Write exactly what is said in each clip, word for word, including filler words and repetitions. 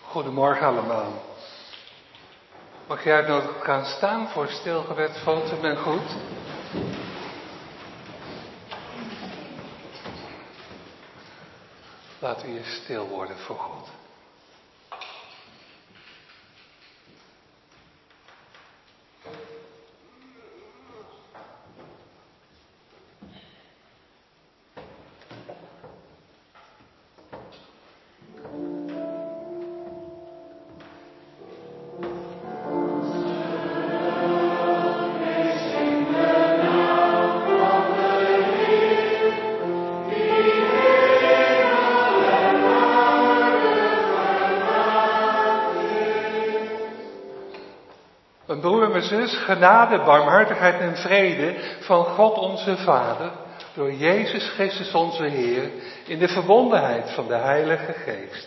Goedemorgen allemaal. Mag jij uitnodigen gaan staan voor stilgebed? Vond het men goed? Laten we hier stil worden voor God. Mijn broer en mijn zus, genade, barmhartigheid en vrede van God onze Vader, door Jezus Christus onze Heer, in de verbondenheid van de Heilige Geest.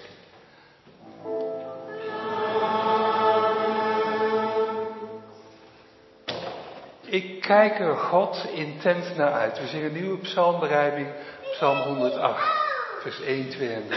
Ik kijk er God intent naar uit. We zingen een nieuwe psalmberijming, psalm honderdacht, vers één, twee en drie.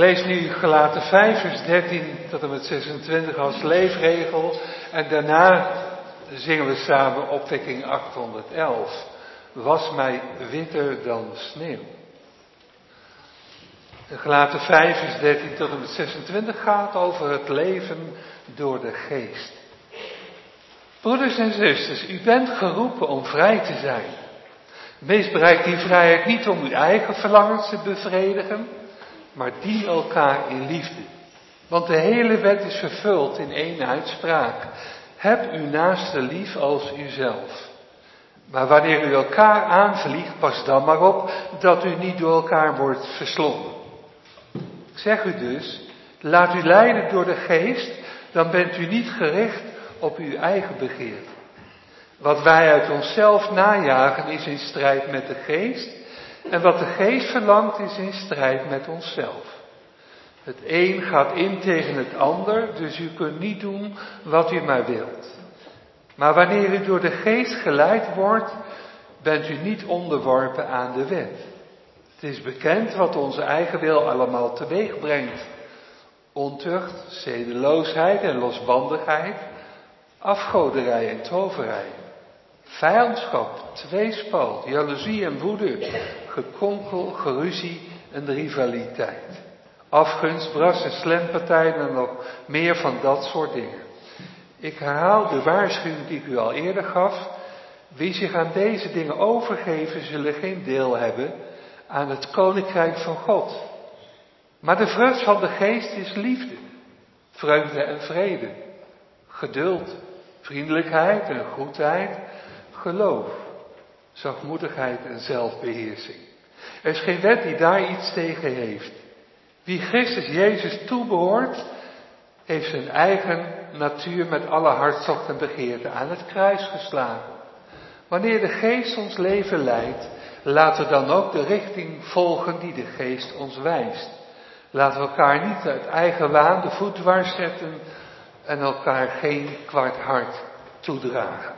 lees nu Galaten vijf vers dertien tot en met zesentwintig als leefregel. En daarna zingen we samen opwekking achthonderdelf. Was mij witter dan sneeuw. Galaten vijf vers dertien tot en met zesentwintig gaat over het leven door de geest. Broeders en zusters, u bent geroepen om vrij te zijn. Misbruik die vrijheid niet om uw eigen verlangens te bevredigen, maar dien elkaar in liefde. Want de hele wet is vervuld in één uitspraak. Heb uw naaste lief als uzelf. Maar wanneer u elkaar aanvliegt, pas dan maar op dat u niet door elkaar wordt verslonden. Ik zeg u dus, laat u leiden door de geest, dan bent u niet gericht op uw eigen begeerte. Wat wij uit onszelf najagen is in strijd met de geest. En wat de geest verlangt is in strijd met onszelf. Het een gaat in tegen het ander, dus u kunt niet doen wat u maar wilt. Maar wanneer u door de geest geleid wordt, bent u niet onderworpen aan de wet. Het is bekend wat onze eigen wil allemaal teweeg brengt. Ontucht, zedeloosheid en losbandigheid, afgoderij en toverij. Vijandschap, tweespalt, jaloezie en woede, gekonkel, geruzie en rivaliteit. Afgunst, bras en slempartijen en nog meer van dat soort dingen. Ik herhaal de waarschuwing die ik u al eerder gaf. Wie zich aan deze dingen overgeven, zullen geen deel hebben aan het koninkrijk van God. Maar de vrucht van de geest is liefde, vreugde en vrede, geduld, vriendelijkheid en goedheid, geloof, zachtmoedigheid en zelfbeheersing. Er is geen wet die daar iets tegen heeft. Wie Christus Jezus toebehoort, heeft zijn eigen natuur met alle hartstocht en begeerte aan het kruis geslagen. Wanneer de geest ons leven leidt, laten we dan ook de richting volgen die de geest ons wijst. Laten we elkaar niet uit eigen waan de voet dwars zetten en elkaar geen kwart hart toedragen.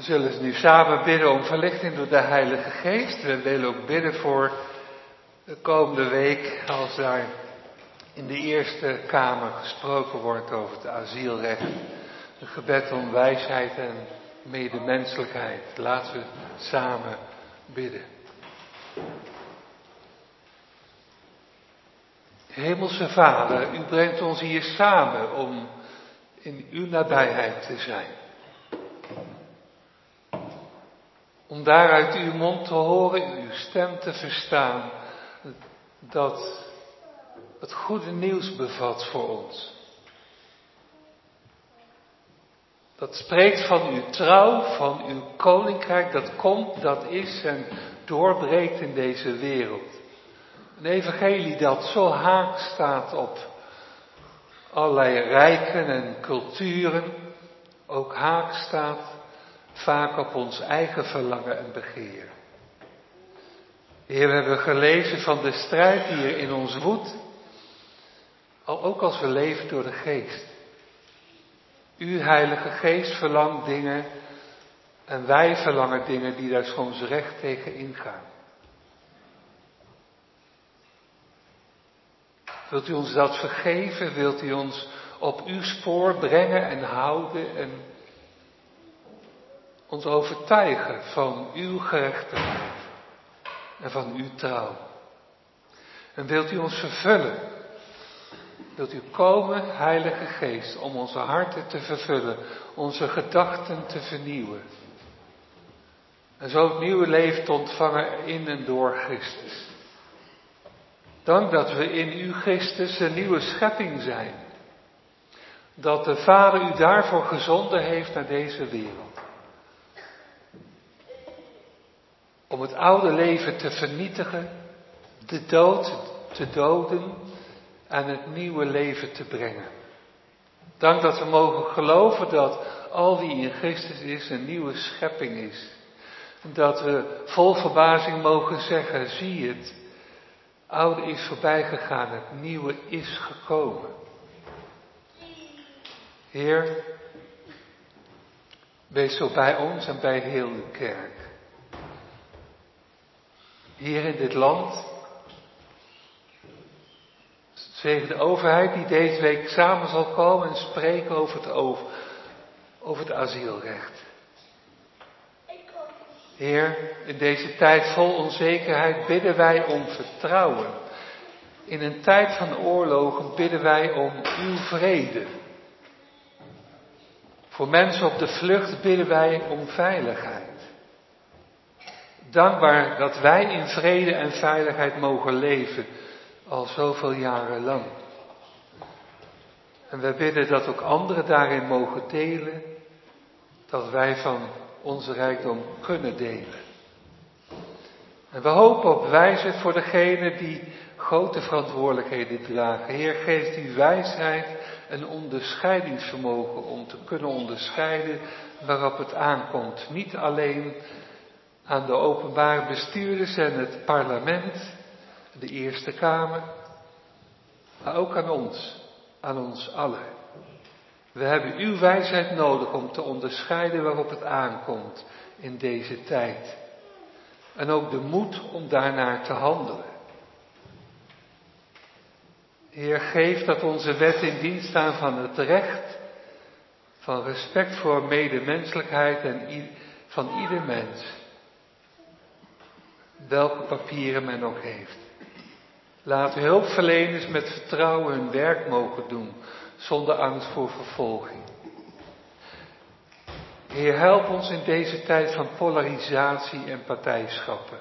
We zullen nu samen bidden om verlichting door de Heilige Geest. We willen ook bidden voor de komende week, als daar in de Eerste Kamer gesproken wordt over het asielrecht. Een gebed om wijsheid en medemenselijkheid. Laten we samen bidden. Hemelse Vader, u brengt ons hier samen om in uw nabijheid te zijn. Om daar uit uw mond te horen, uw stem te verstaan, dat het goede nieuws bevat voor ons. Dat spreekt van uw trouw, van uw koninkrijk, dat komt, dat is en doorbreekt in deze wereld. Een evangelie dat zo haak staat op allerlei rijken en culturen, ook haak staat vaak op ons eigen verlangen en begeer. Heer, we hebben gelezen van de strijd die er in ons woedt, al ook als we leven door de Geest. Uw Heilige Geest verlangt dingen en wij verlangen dingen die daar soms recht tegen ingaan. Wilt u ons dat vergeven? Wilt u ons op uw spoor brengen en houden en ons overtuigen van uw gerechtigheid en van uw trouw? En wilt u ons vervullen? Wilt u komen, Heilige Geest, om onze harten te vervullen, onze gedachten te vernieuwen? En zo het nieuwe leven te ontvangen in en door Christus. Dank dat we in u, Christus, een nieuwe schepping zijn. Dat de Vader u daarvoor gezonden heeft naar deze wereld. Om het oude leven te vernietigen, de dood te doden en het nieuwe leven te brengen. Dank dat we mogen geloven dat al wie in Christus is een nieuwe schepping is. Dat we vol verbazing mogen zeggen, zie het, oude is voorbij gegaan, het nieuwe is gekomen. Heer, wees zo bij ons en bij heel uw kerk. Hier in dit land, zegen de overheid die deze week samen zal komen en spreken over het, over, over het asielrecht. Heer, in deze tijd vol onzekerheid bidden wij om vertrouwen. In een tijd van oorlogen bidden wij om uw vrede. Voor mensen op de vlucht bidden wij om veiligheid. Dankbaar dat wij in vrede en veiligheid mogen leven, al zoveel jaren lang. En wij bidden dat ook anderen daarin mogen delen, dat wij van onze rijkdom kunnen delen. En we hopen op wijsheid voor degenen die grote verantwoordelijkheden dragen. Heer, geeft u wijsheid en onderscheidingsvermogen om te kunnen onderscheiden waarop het aankomt. Niet alleen aan de openbare bestuurders en het parlement, de Eerste Kamer, maar ook aan ons, aan ons allen. We hebben uw wijsheid nodig om te onderscheiden waarop het aankomt in deze tijd. En ook de moed om daarnaar te handelen. Heer, geef dat onze wetten in dienst staan van het recht, van respect voor medemenselijkheid en i- van ieder mens. Welke papieren men ook heeft. Laten hulpverleners met vertrouwen hun werk mogen doen, zonder angst voor vervolging. Heer, help ons in deze tijd van polarisatie en partijschappen.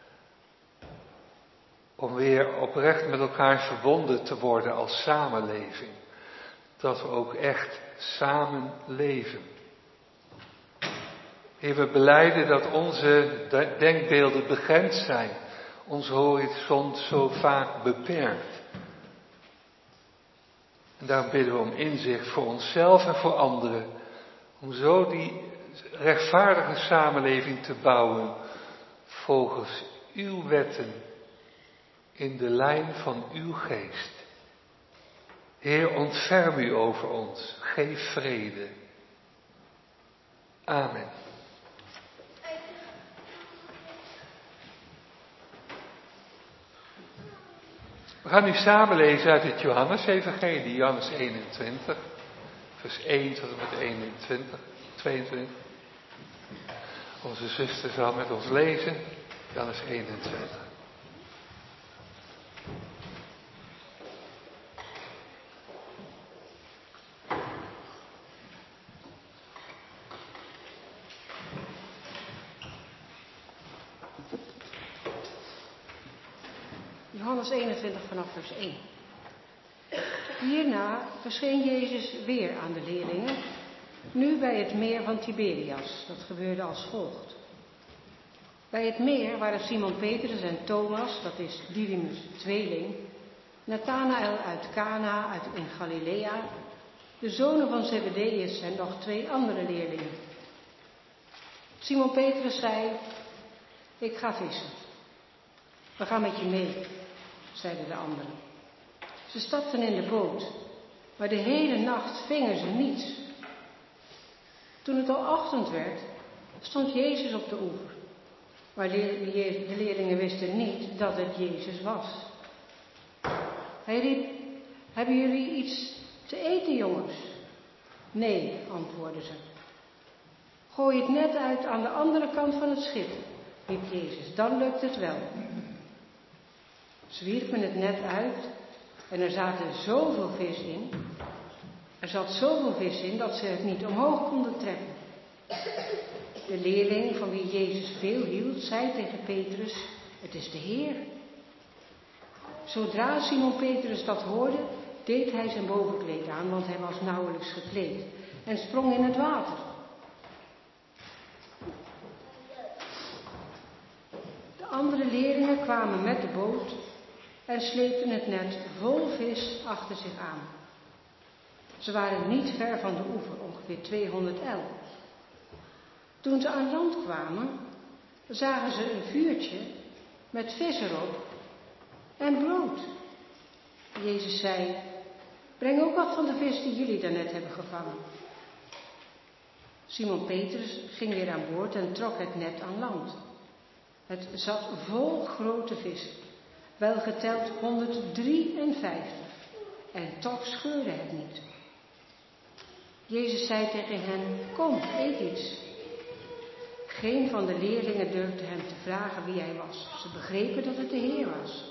Om weer oprecht met elkaar verbonden te worden als samenleving. Dat we ook echt samen leven. Heer, we belijden dat onze denkbeelden begrensd zijn. Onze horizon zo vaak beperkt. En daarom bidden we om inzicht voor onszelf en voor anderen. Om zo die rechtvaardige samenleving te bouwen. Volgens uw wetten. In de lijn van uw geest. Heer, ontferm u over ons. Geef vrede. Amen. We gaan nu samen lezen uit het Johannes-evangelie, Johannes eenentwintig, vers één tot en met eenentwintig, tweeëntwintig. Onze zuster zal met ons lezen, Johannes eenentwintig. Johannes eenentwintig vanaf vers één. Hierna verscheen Jezus weer aan de leerlingen, nu bij het meer van Tiberias. Dat gebeurde als volgt. Bij het meer waren Simon Petrus en Thomas, dat is Didymus' tweeling, Nathanael uit Cana uit in Galilea, de zonen van Zebedeus en nog twee andere leerlingen. Simon Petrus zei, ik ga vissen. We gaan met je mee, zeiden de anderen. Ze stapten in de boot, maar de hele nacht vingen ze niets. Toen het al ochtend werd, stond Jezus op de oever. Maar de leerlingen wisten niet dat het Jezus was. Hij riep, hebben jullie iets te eten, jongens? Nee, antwoordden ze. Gooi het net uit aan de andere kant van het schip, riep Jezus, dan lukt het wel. Ze wierpen het net uit en er zaten zoveel vis in. Er zat zoveel vis in dat ze het niet omhoog konden trekken. De leerling van wie Jezus veel hield, zei tegen Petrus, het is de Heer. Zodra Simon Petrus dat hoorde, deed hij zijn bovenkleed aan, want hij was nauwelijks gekleed, en sprong in het water. De andere leerlingen kwamen met de boot en sleepten het net vol vis achter zich aan. Ze waren niet ver van de oever, ongeveer tweehonderd el. Toen ze aan land kwamen, zagen ze een vuurtje met vis erop en brood. Jezus zei, breng ook wat van de vis die jullie daarnet hebben gevangen. Simon Petrus ging weer aan boord en trok het net aan land. Het zat vol grote vissen, wel geteld honderddrieënvijftig, en toch scheurde het niet. Jezus zei tegen hen, kom, eet iets. Geen van de leerlingen durfde hem te vragen wie hij was. Ze begrepen dat het de Heer was.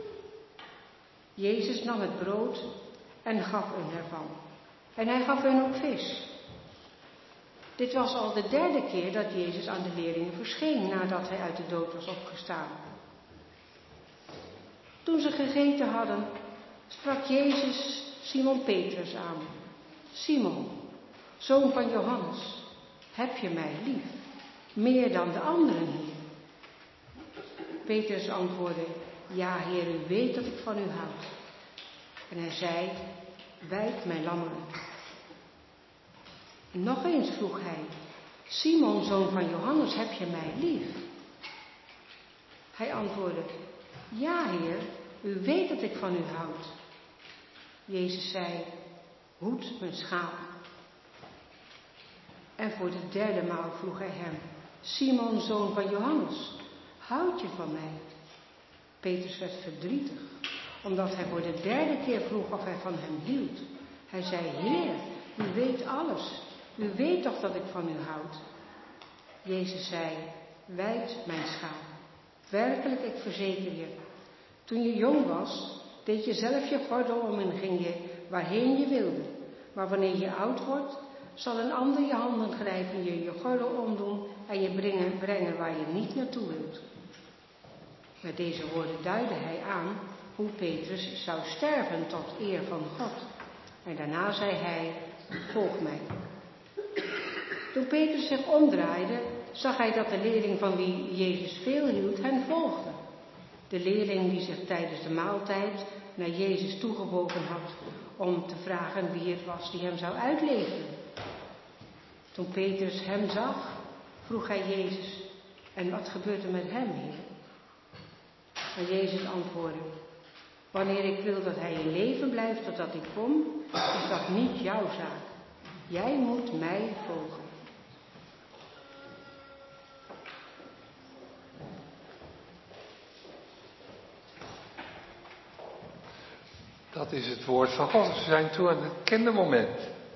Jezus nam het brood en gaf hun ervan. En hij gaf hun ook vis. Dit was al de derde keer dat Jezus aan de leerlingen verscheen nadat hij uit de dood was opgestaan. Toen ze gegeten hadden, sprak Jezus Simon Petrus aan. Simon, zoon van Johannes, heb je mij lief, meer dan de anderen hier? Petrus antwoordde, ja Heer, u weet dat ik van u houd. En hij zei, wijd mijn lammeren. En nog eens vroeg hij, Simon, zoon van Johannes, heb je mij lief? Hij antwoordde, ja Heer, u weet dat ik van u houd. Jezus zei, hoed mijn schapen. En voor de derde maal vroeg hij hem, Simon, zoon van Johannes, houd je van mij? Petrus werd verdrietig, omdat hij voor de derde keer vroeg of hij van hem hield. Hij zei, Heer, u weet alles. U weet toch dat ik van u houd? Jezus zei, wijd mijn schapen. Werkelijk, ik verzeker je, toen je jong was, deed je zelf je gordel om en ging je waarheen je wilde. Maar wanneer je oud wordt, zal een ander je handen grijpen, je je gordel omdoen en je brengen, brengen waar je niet naartoe wilt. Met deze woorden duidde hij aan hoe Petrus zou sterven tot eer van God. En daarna zei hij, volg mij. Toen Petrus zich omdraaide, zag hij dat de leerling van wie Jezus veel hield hen volgde. De leerling die zich tijdens de maaltijd naar Jezus toegebogen had om te vragen wie het was die hem zou uitleveren. Toen Petrus hem zag, vroeg hij Jezus, en wat gebeurt er met hem, Heer? Maar Jezus antwoordde, wanneer ik wil dat hij in leven blijft totdat ik kom, is dat niet jouw zaak. Jij moet mij volgen. Dat is het woord van God. We zijn toe aan het kindermoment.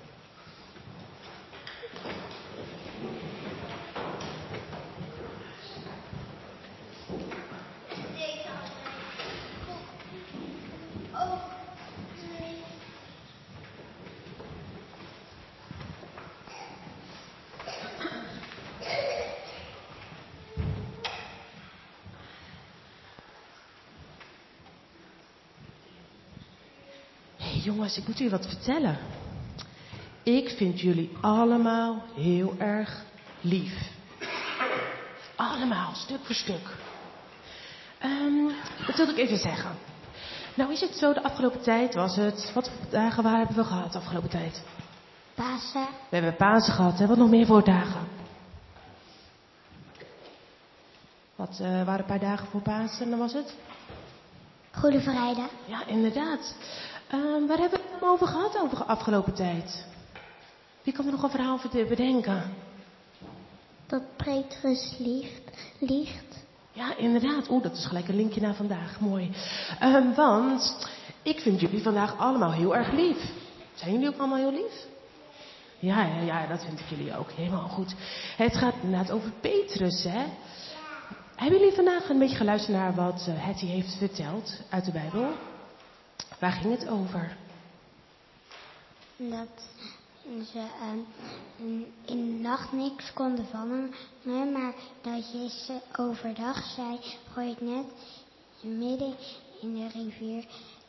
Jongens, ik moet jullie wat vertellen. Ik vind jullie allemaal heel erg lief. Allemaal, stuk voor stuk. Um, dat wilde ik even zeggen. Nou is het zo, de afgelopen tijd was het... Wat voor dagen waar hebben we gehad de afgelopen tijd? Pasen. We hebben Pasen gehad, hè? Wat nog meer voor dagen? Wat uh, waren een paar dagen voor Pasen en dan was het? Goede Vrijdag. Ja, inderdaad. Um, waar hebben we het over gehad over de afgelopen tijd? Wie kan er nog een verhaal bedenken? Dat Petrus liegt. liegt. Ja, inderdaad. Oeh, dat is gelijk een linkje naar vandaag. Mooi. Um, want ik vind jullie vandaag allemaal heel erg lief. Zijn jullie ook allemaal heel lief? Ja, ja, ja, dat vind ik jullie ook. Helemaal goed. Het gaat inderdaad over Petrus, hè? Hebben jullie vandaag een beetje geluisterd naar wat uh, Hetty heeft verteld uit de Bijbel? Waar ging het over? Dat ze uh, in de nacht niks konden vangen, maar dat Jezus overdag zei, gooi het net midden in de rivier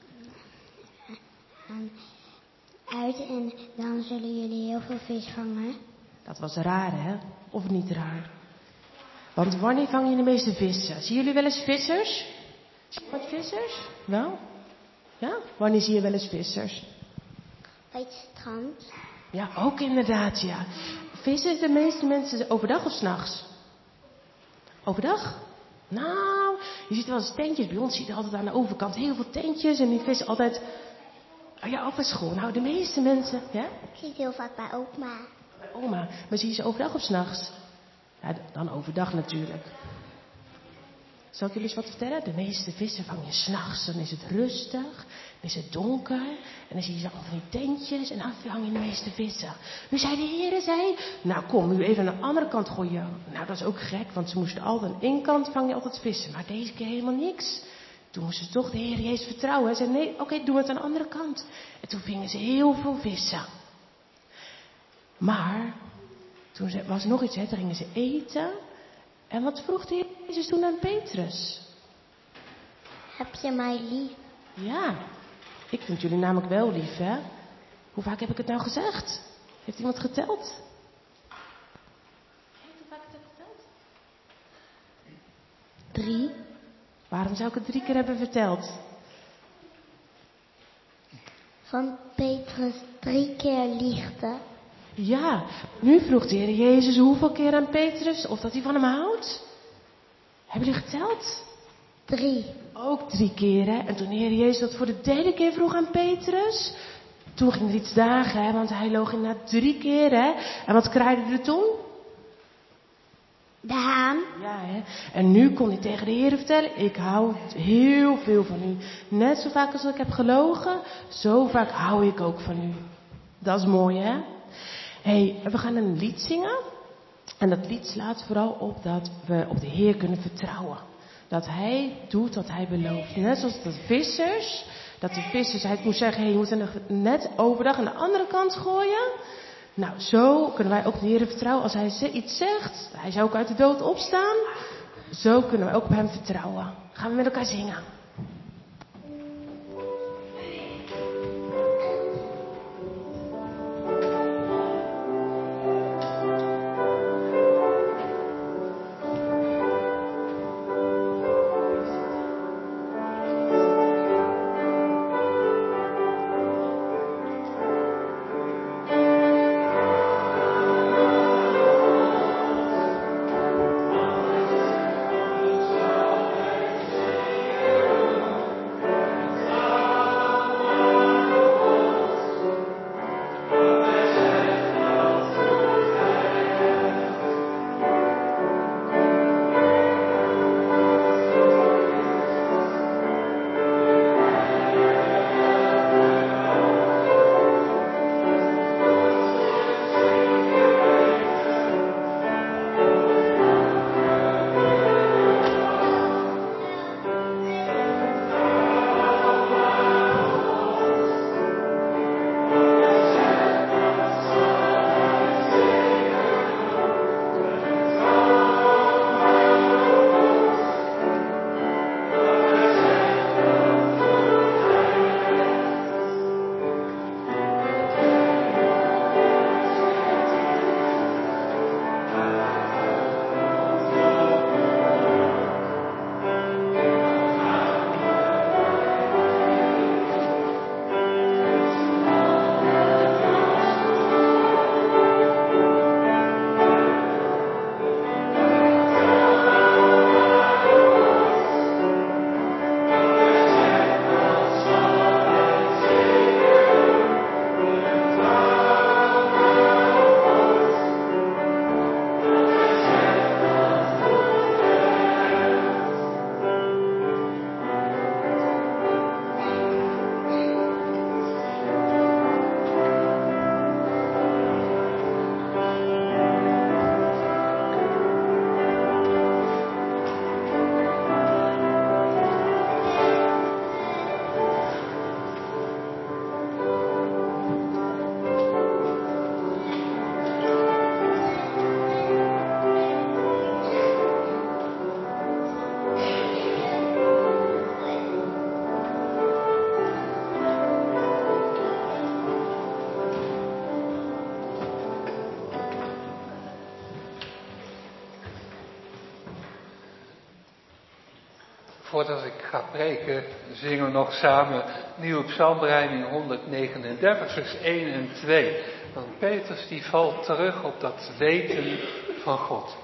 uh, uit en dan zullen jullie heel veel vis vangen. Dat was raar, hè? Of niet raar? Want wanneer vang je de meeste vissen? Zien jullie wel eens vissers? Zie je wat vissers? Wel? Ja? Wanneer zie je wel eens vissers? Bij het strand. Ja, ook inderdaad, ja. Vissen de meeste mensen overdag of 's nachts? Overdag? Nou, je ziet wel eens tentjes. Bij ons zie je altijd aan de overkant heel veel tentjes. En die vissen altijd... Oh ja, op een school. Nou, de meeste mensen... Ja? Ik zie het heel vaak bij oma. Bij oma. Maar zie je ze overdag of 's nachts? Ja, dan overdag natuurlijk. Zal ik jullie eens wat vertellen? De meeste vissen vang je 's nachts. Dan is het rustig, dan is het donker. En dan zie je ze allemaal van die tentjes. En dan vang je de meeste vissen. Nu zei de heren, zei... Nou kom, nu even aan de andere kant gooien. Nou, dat is ook gek, want ze moesten altijd aan één kant vang je altijd vissen. Maar deze keer helemaal niks. Toen moesten ze toch de Heer Jezus vertrouwen. Hij zei, nee, oké, okay, doe het aan de andere kant. En toen vingen ze heel veel vissen. Maar... Toen was er nog iets, hè. Toen gingen ze eten. En wat vroeg de Heer Jezus toen aan Petrus? Heb je mij lief? Ja, ik vind jullie namelijk wel lief, hè. Hoe vaak heb ik het nou gezegd? Heeft iemand geteld? Hoe vaak heb ik het geteld? Drie. Waarom zou ik het drie keer hebben verteld? Van Petrus drie keer liegde. Ja, nu vroeg de Heer Jezus hoeveel keer aan Petrus of dat hij van hem houdt. Hebben jullie geteld? Drie. Ook drie keer, hè. En toen de Heer Jezus dat voor de derde keer vroeg aan Petrus, toen ging er iets dagen, hè, want hij loog inderdaad drie keer, hè. En wat kraaide er toen? De haan. Ja, hè. En nu kon hij tegen de Heer vertellen, ik hou heel veel van u. Net zo vaak als ik heb gelogen, zo vaak hou ik ook van u. Dat is mooi, hè. Hey, we gaan een lied zingen. En dat lied slaat vooral op dat we op de Heer kunnen vertrouwen. Dat Hij doet wat Hij belooft. Net zoals de vissers. Dat de vissers, Hij moest zeggen, hey, je moet er net overdag aan de andere kant gooien. Nou, zo kunnen wij ook de Heer vertrouwen. Als Hij iets zegt, Hij zou ook uit de dood opstaan. Zo kunnen wij ook op Hem vertrouwen. Gaan we met elkaar zingen. Voordat ik ga preken, zingen we nog samen nieuwe psalmbereiding honderdnegenendertig, vers één en twee. Want Petrus die valt terug op dat weten van God.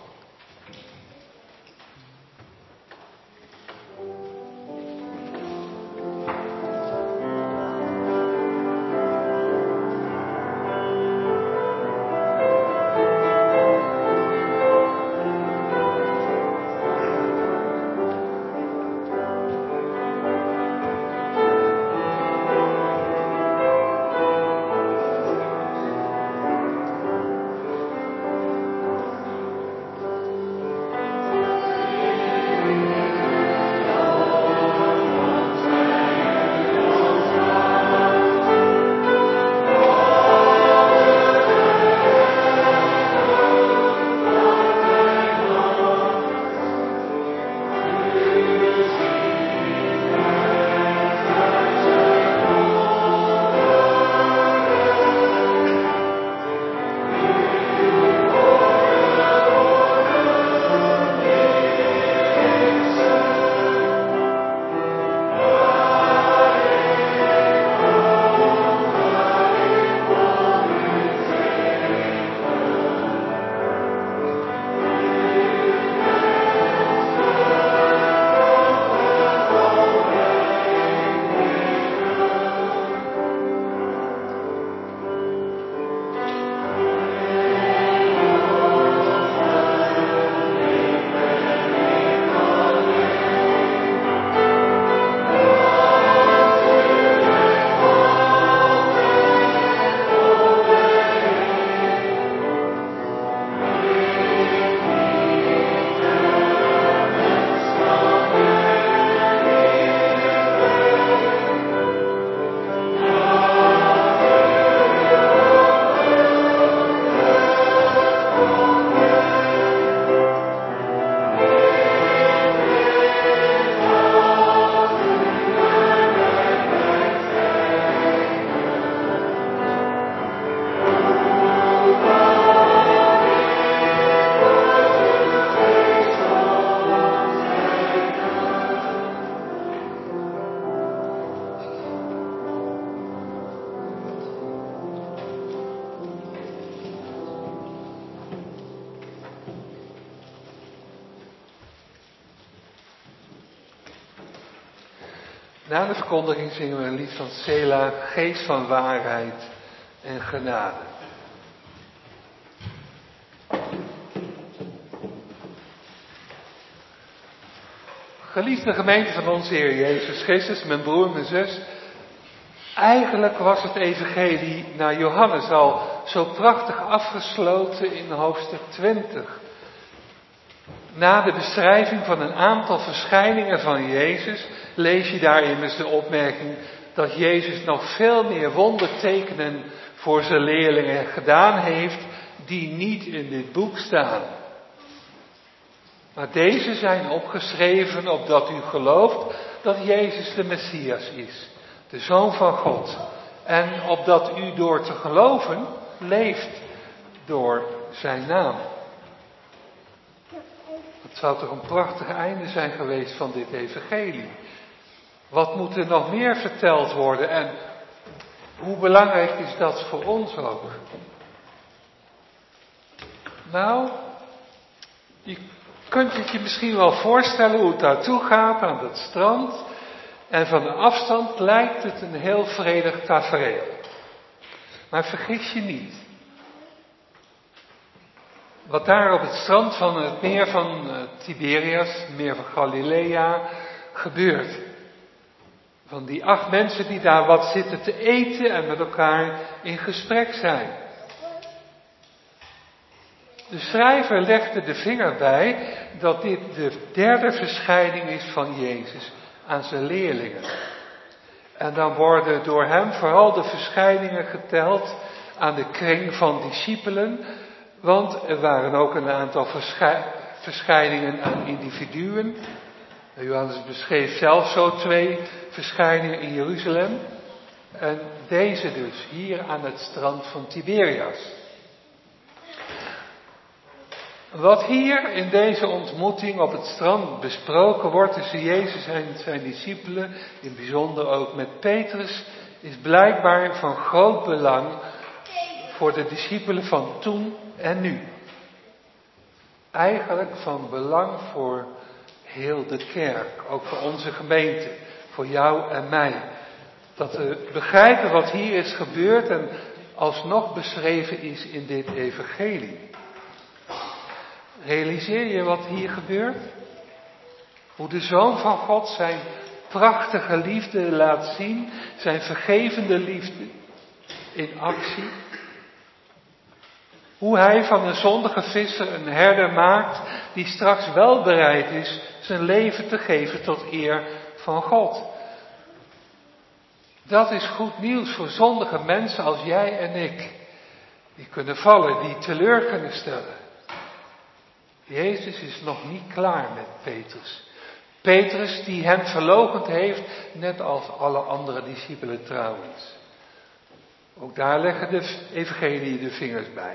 Na de verkondiging zingen we een lied van Sela, Geest van waarheid en genade. Geliefde gemeente van onze Heer Jezus Christus, mijn broer, mijn zus. Eigenlijk was het evangelie naar Johannes al zo prachtig afgesloten in hoofdstuk twintig. Na de beschrijving van een aantal verschijningen van Jezus lees je daar immers de opmerking dat Jezus nog veel meer wondertekenen voor zijn leerlingen gedaan heeft die niet in dit boek staan. Maar deze zijn opgeschreven opdat u gelooft dat Jezus de Messias is, de Zoon van God. En opdat u door te geloven leeft door zijn naam. Het zou toch een prachtig einde zijn geweest van dit evangelie. Wat moet er nog meer verteld worden en hoe belangrijk is dat voor ons ook? Nou, je kunt het je misschien wel voorstellen hoe het daartoe gaat aan dat strand. En van de afstand lijkt het een heel vredig tafereel. Maar vergis je niet. Wat daar op het strand van het meer van Tiberias, het meer van Galilea, gebeurt. Van die acht mensen die daar wat zitten te eten en met elkaar in gesprek zijn. De schrijver legde de vinger bij dat dit de derde verschijning is van Jezus aan zijn leerlingen. En dan worden door hem vooral de verschijningen geteld aan de kring van discipelen. Want er waren ook een aantal verschij- verschijningen aan individuen. Johannes beschreef zelf zo twee verschijningen in Jeruzalem. En deze dus hier aan het strand van Tiberias. Wat hier in deze ontmoeting op het strand besproken wordt tussen Jezus en zijn discipelen, in bijzonder ook met Petrus, is blijkbaar van groot belang voor de discipelen van toen en nu. Eigenlijk van belang voor heel de kerk, ook voor onze gemeente, voor jou en mij. Dat we begrijpen wat hier is gebeurd en alsnog beschreven is in dit evangelie. Realiseer je wat hier gebeurt? Hoe de Zoon van God zijn prachtige liefde laat zien, zijn vergevende liefde in actie. Hoe hij van een zondige visser een herder maakt die straks wel bereid is zijn leven te geven tot eer van God. Dat is goed nieuws voor zondige mensen als jij en ik. Die kunnen vallen, die teleur kunnen stellen. Jezus is nog niet klaar met Petrus. Petrus die hem verloochend heeft, net als alle andere discipelen trouwens. Ook daar leggen de evangelie de vingers bij.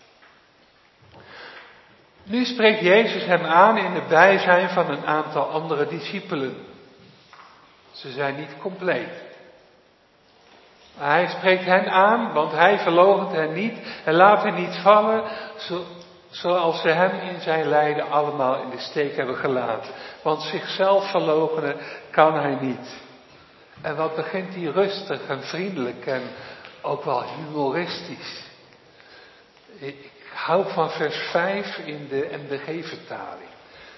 Nu spreekt Jezus hem aan in het bijzijn van een aantal andere discipelen. Ze zijn niet compleet. Maar hij spreekt hen aan, want hij verloochent hen niet en laat hen niet vallen, zo, zoals ze hem in zijn lijden allemaal in de steek hebben gelaten. Want zichzelf verloochenen kan hij niet. En wat begint hij rustig en vriendelijk en ook wel humoristisch. Ik hou van vers vijf in de N B G-vertaling.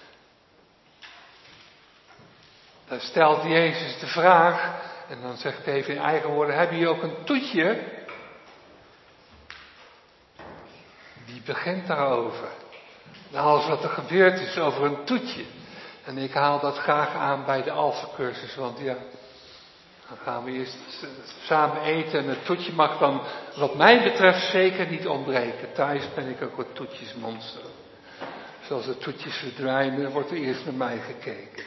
Daar stelt Jezus de vraag, en dan zegt hij even in eigen woorden, heb je ook een toetje? Die begint daarover. Nou, alles wat er gebeurd is over een toetje. En ik haal dat graag aan bij de Alpha-cursus, want ja, dan gaan we eerst samen eten en het toetje mag dan, wat mij betreft, zeker niet ontbreken. Thuis ben ik ook een toetjesmonster. Zoals de toetjes verdwijnen, wordt er eerst naar mij gekeken.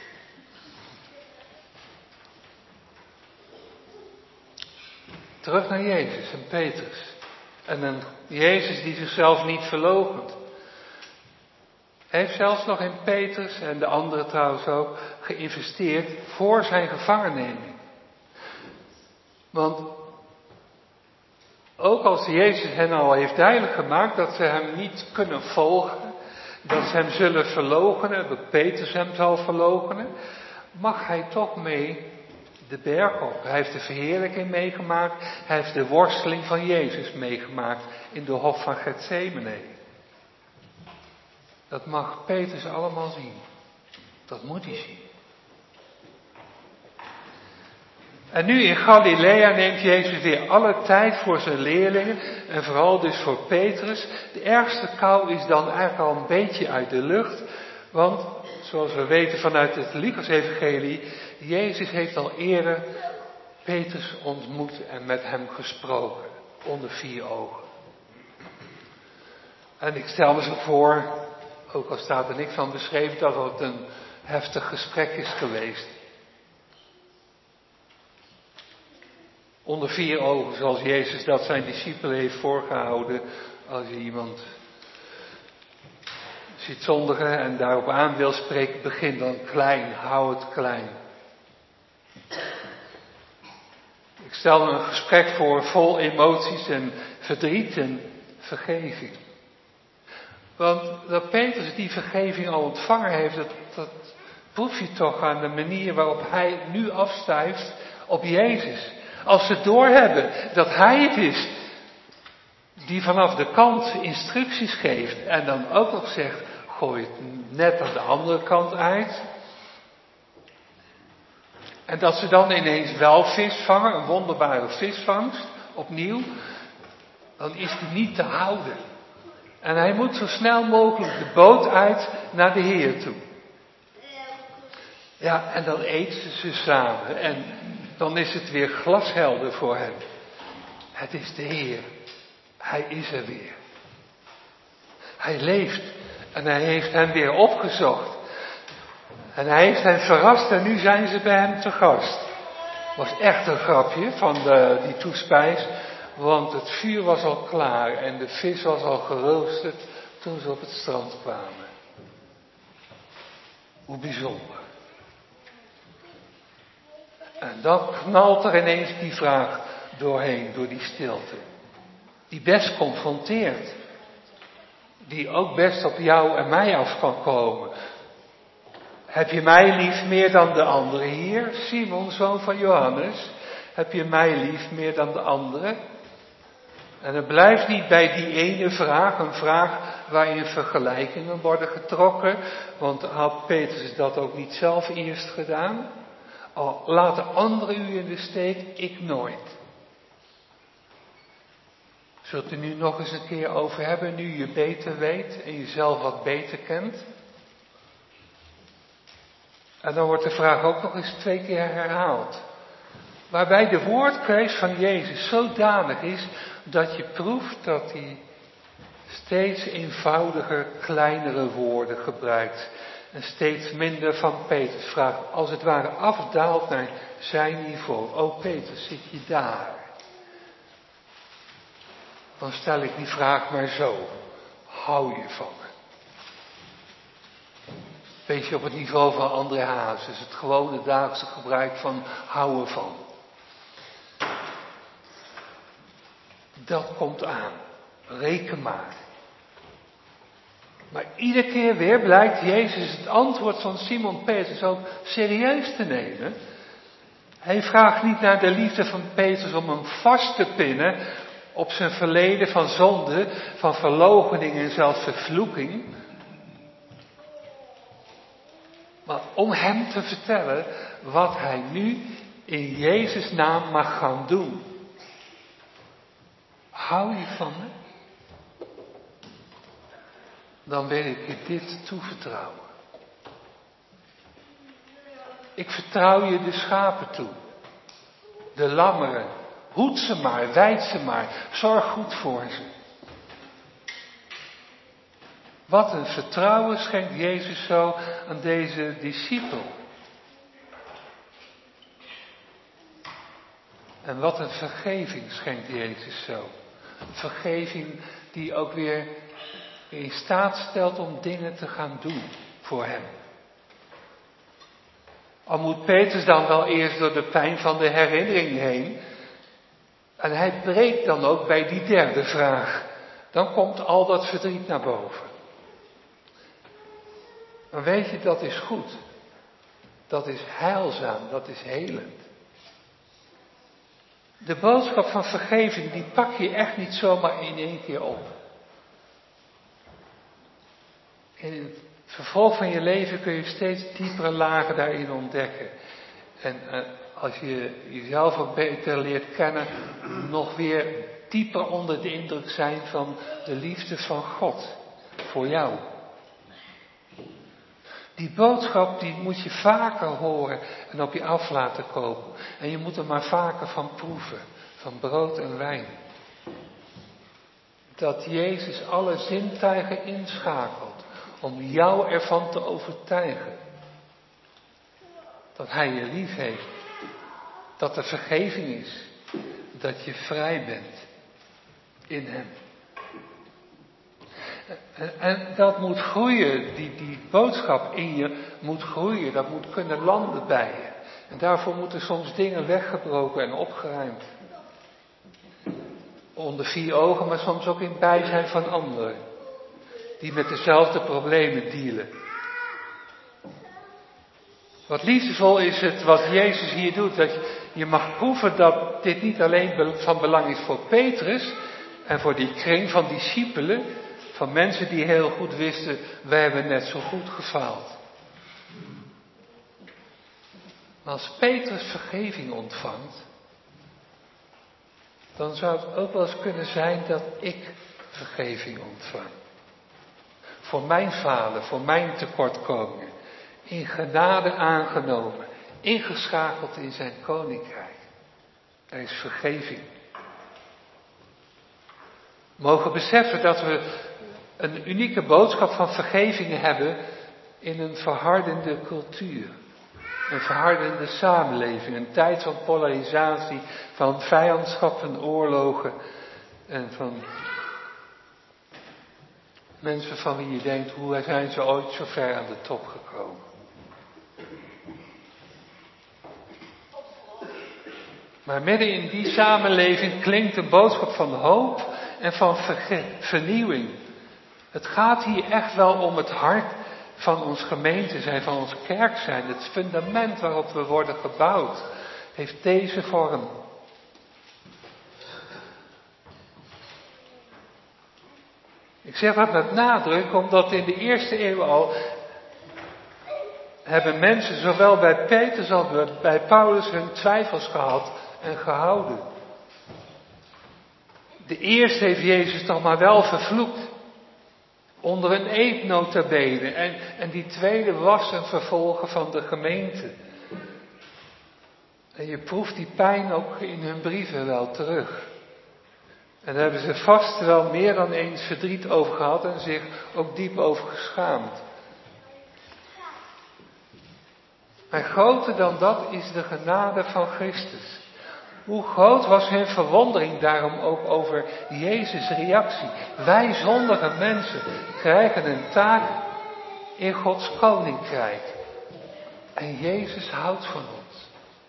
Terug naar Jezus en Petrus. En een Jezus die zichzelf niet verloochent. Hij heeft zelfs nog in Petrus en de anderen trouwens ook geïnvesteerd voor zijn gevangenneming. Want ook als Jezus hen al heeft duidelijk gemaakt dat ze hem niet kunnen volgen, dat ze hem zullen verloochenen, dat Petrus hem zal verloochenen, mag hij toch mee de berg op. Hij heeft de verheerlijking meegemaakt, hij heeft de worsteling van Jezus meegemaakt in de hof van Getsemane. Dat mag Petrus allemaal zien. Dat moet hij zien. En nu in Galilea neemt Jezus weer alle tijd voor zijn leerlingen en vooral dus voor Petrus. De ergste kou is dan eigenlijk al een beetje uit de lucht, want zoals we weten vanuit het Lucas-evangelie, Jezus heeft al eerder Petrus ontmoet en met hem gesproken, onder vier ogen. En ik stel me zo voor, ook al staat er niks van beschreven, dat het een heftig gesprek is geweest. Onder vier ogen, zoals Jezus dat zijn discipelen heeft voorgehouden, als je iemand ziet zondigen en daarop aan wil spreken, begin dan klein, hou het klein. Ik stel me een gesprek voor vol emoties en verdriet en vergeving. Want dat Petrus die vergeving al ontvangen heeft, dat, dat proef je toch aan de manier waarop hij nu afstuift op Jezus. Als ze doorhebben dat hij het is die vanaf de kant instructies geeft en dan ook nog zegt, gooi het net aan de andere kant uit. En dat ze dan ineens wel vis vangen, een wonderbare visvangst, opnieuw, dan is die niet te houden. En hij moet zo snel mogelijk de boot uit naar de Heer toe. Ja, en dan eten ze samen en dan is het weer glashelder voor hem. Het is de Heer. Hij is er weer. Hij leeft en hij heeft hen weer opgezocht. En hij heeft hen verrast en nu zijn ze bij hem te gast. Het was echt een grapje van de, die toespijs, want het vuur was al klaar en de vis was al geroosterd toen ze op het strand kwamen. Hoe bijzonder. En dan knalt er ineens die vraag doorheen, door die stilte. Die best confronteert. Die ook best op jou en mij af kan komen. Heb je mij lief meer dan de anderen hier? Simon, zoon van Johannes. Heb je mij lief meer dan de anderen? En het blijft niet bij die ene vraag, een vraag waarin vergelijkingen worden getrokken. Want had Petrus dat ook niet zelf eerst gedaan? Al laten anderen u in de steek, ik nooit. Zult u nu nog eens een keer over hebben, nu je beter weet en jezelf wat beter kent? En dan wordt de vraag ook nog eens twee keer herhaald. Waarbij de woordkeus van Jezus zodanig is dat je proeft dat hij steeds eenvoudiger, kleinere woorden gebruikt. En steeds minder van Petrus vraagt, als het ware afdaalt naar zijn niveau. O Petrus, zit je daar? Dan stel ik die vraag maar zo. Hou je van me? Beetje op het niveau van André Hazes. Het gewone dagelijkse gebruik van houden van. Dat komt aan. Reken maar. Maar iedere keer weer blijkt Jezus het antwoord van Simon Petrus ook serieus te nemen. Hij vraagt niet naar de liefde van Petrus om hem vast te pinnen op zijn verleden van zonde, van verloochening en zelfs vervloeking. Maar om hem te vertellen wat hij nu in Jezus' naam mag gaan doen. Hou je van me? Dan wil ik je dit toevertrouwen. Ik vertrouw je de schapen toe. De lammeren. Hoed ze maar, wijd ze maar. Zorg goed voor ze. Wat een vertrouwen schenkt Jezus zo aan deze discipel. En wat een vergeving schenkt Jezus zo. Een vergeving die ook weer in staat stelt om dingen te gaan doen voor hem. Al moet Petrus dan wel eerst door de pijn van de herinnering heen. En hij breekt dan ook bij die derde vraag. Dan komt al dat verdriet naar boven. Maar weet je, dat is goed. Dat is heilzaam, dat is helend. De boodschap van vergeving, die pak je echt niet zomaar in één keer op. In het vervolg van je leven kun je steeds diepere lagen daarin ontdekken. En uh, als je jezelf ook beter leert kennen, nog weer dieper onder de indruk zijn van de liefde van God voor jou. Die boodschap die moet je vaker horen en op je af laten kopen. En je moet er maar vaker van proeven, van brood en wijn. Dat Jezus alle zintuigen inschakelt om jou ervan te overtuigen. Dat Hij je lief heeft. Dat er vergeving is. Dat je vrij bent in Hem. En, en dat moet groeien, die, die boodschap in je moet groeien, dat moet kunnen landen bij je. En daarvoor moeten soms dingen weggebroken en opgeruimd. Onder vier ogen, maar soms ook in bijzijn van anderen. Die met dezelfde problemen dealen. Wat liefdevol is het wat Jezus hier doet. Dat je, je mag proeven dat dit niet alleen van belang is voor Petrus en voor die kring van discipelen. Van mensen die heel goed wisten, wij hebben net zo goed gefaald. Maar als Petrus vergeving ontvangt, dan zou het ook wel eens kunnen zijn dat ik vergeving ontvang. Voor mijn falen, voor mijn tekortkomingen. In genade aangenomen, ingeschakeld in zijn koninkrijk. Er is vergeving. We mogen beseffen dat we een unieke boodschap van vergeving hebben in een verhardende cultuur. Een verhardende samenleving, een tijd van polarisatie, van vijandschap, van oorlogen en van Mensen van wie je denkt, hoe zijn ze ooit zo ver aan de top gekomen? Maar midden in die samenleving klinkt een boodschap van hoop en van verge- vernieuwing. Het gaat hier echt wel om het hart van ons gemeente zijn, van ons kerk zijn. Het fundament waarop we worden gebouwd heeft deze vorm. Ik zeg dat met nadruk omdat in de eerste eeuw al hebben mensen zowel bij Petrus als bij Paulus hun twijfels gehad en gehouden. De eerste heeft Jezus toch maar wel vervloekt. Onder een eed nota bene. En, en die tweede was een vervolger van de gemeente. En je proeft die pijn ook in hun brieven wel terug. En daar hebben ze vast wel meer dan eens verdriet over gehad en zich ook diep over geschaamd. Maar groter dan dat is de genade van Christus. Hoe groot was hun verwondering daarom ook over Jezus' reactie. Wij zondige mensen krijgen een taak in Gods koninkrijk. En Jezus houdt van ons.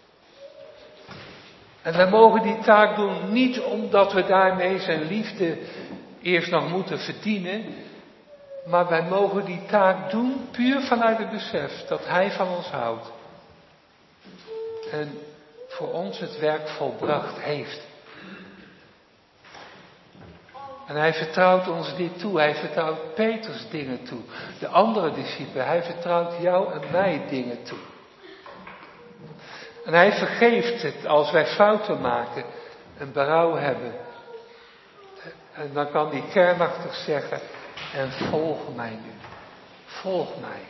En wij mogen die taak doen niet omdat we daarmee zijn liefde eerst nog moeten verdienen. Maar wij mogen die taak doen puur vanuit het besef dat Hij van ons houdt. En voor ons het werk volbracht heeft. En Hij vertrouwt ons dit toe. Hij vertrouwt Petrus dingen toe. De andere discipelen. Hij vertrouwt jou en mij dingen toe. En Hij vergeeft het als wij fouten maken en berouw hebben. En dan kan Hij kernachtig zeggen, en volg mij nu. Volg mij.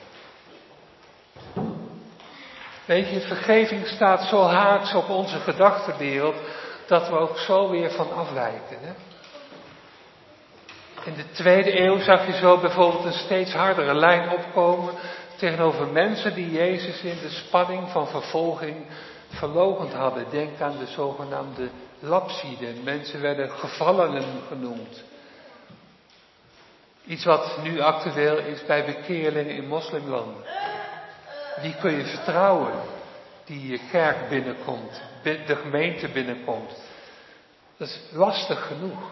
Weet je, vergeving staat zo haaks op onze gedachtenwereld, dat we ook zo weer van afwijken. Hè? In de tweede eeuw zag je zo bijvoorbeeld een steeds hardere lijn opkomen tegenover mensen die Jezus in de spanning van vervolging verloochend hadden. Denk aan de zogenaamde lapsiden. Mensen werden gevallenen genoemd. Iets wat nu actueel is bij bekeerlingen in moslimlanden. Wie kun je vertrouwen die je kerk binnenkomt, de gemeente binnenkomt? Dat is lastig genoeg.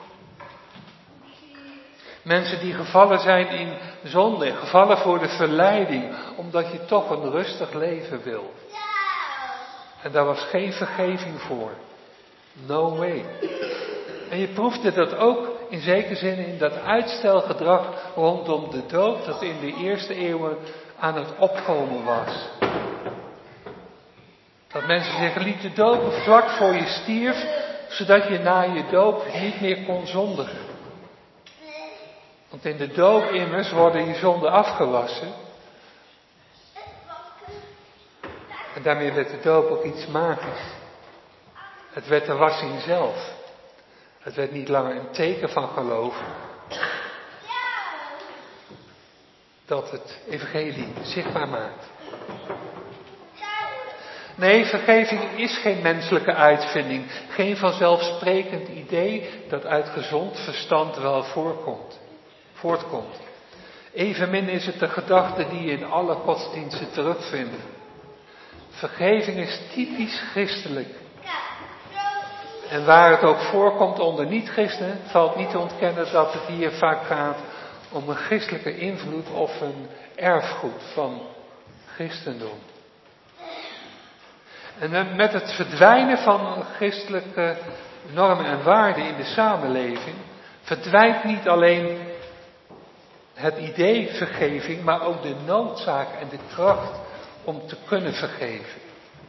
Mensen die gevallen zijn in zonde, gevallen voor de verleiding, omdat je toch een rustig leven wil. En daar was geen vergeving voor. No way. En je proefde dat ook in zekere zin in dat uitstelgedrag rondom de doop, dat in de eerste eeuwen aan het opkomen was. Dat mensen zich lieten dopen vlak voor je stierf, zodat je na je doop niet meer kon zondigen. Want in de doop immers worden je zonden afgewassen. En daarmee werd de doop ook iets magisch. Het werd de wassing zelf. Het werd niet langer een teken van geloof. Dat het evangelie zichtbaar maakt. Nee, vergeving is geen menselijke uitvinding. Geen vanzelfsprekend idee dat uit gezond verstand wel voorkomt, voortkomt. Evenmin is het de gedachte die je in alle godsdiensten terugvindt. Vergeving is typisch christelijk. En waar het ook voorkomt onder niet-christenen, valt niet te ontkennen dat het hier vaak gaat om een christelijke invloed of een erfgoed van christendom. En met het verdwijnen van christelijke normen en waarden in de samenleving, verdwijnt niet alleen het idee vergeving, maar ook de noodzaak en de kracht om te kunnen vergeven.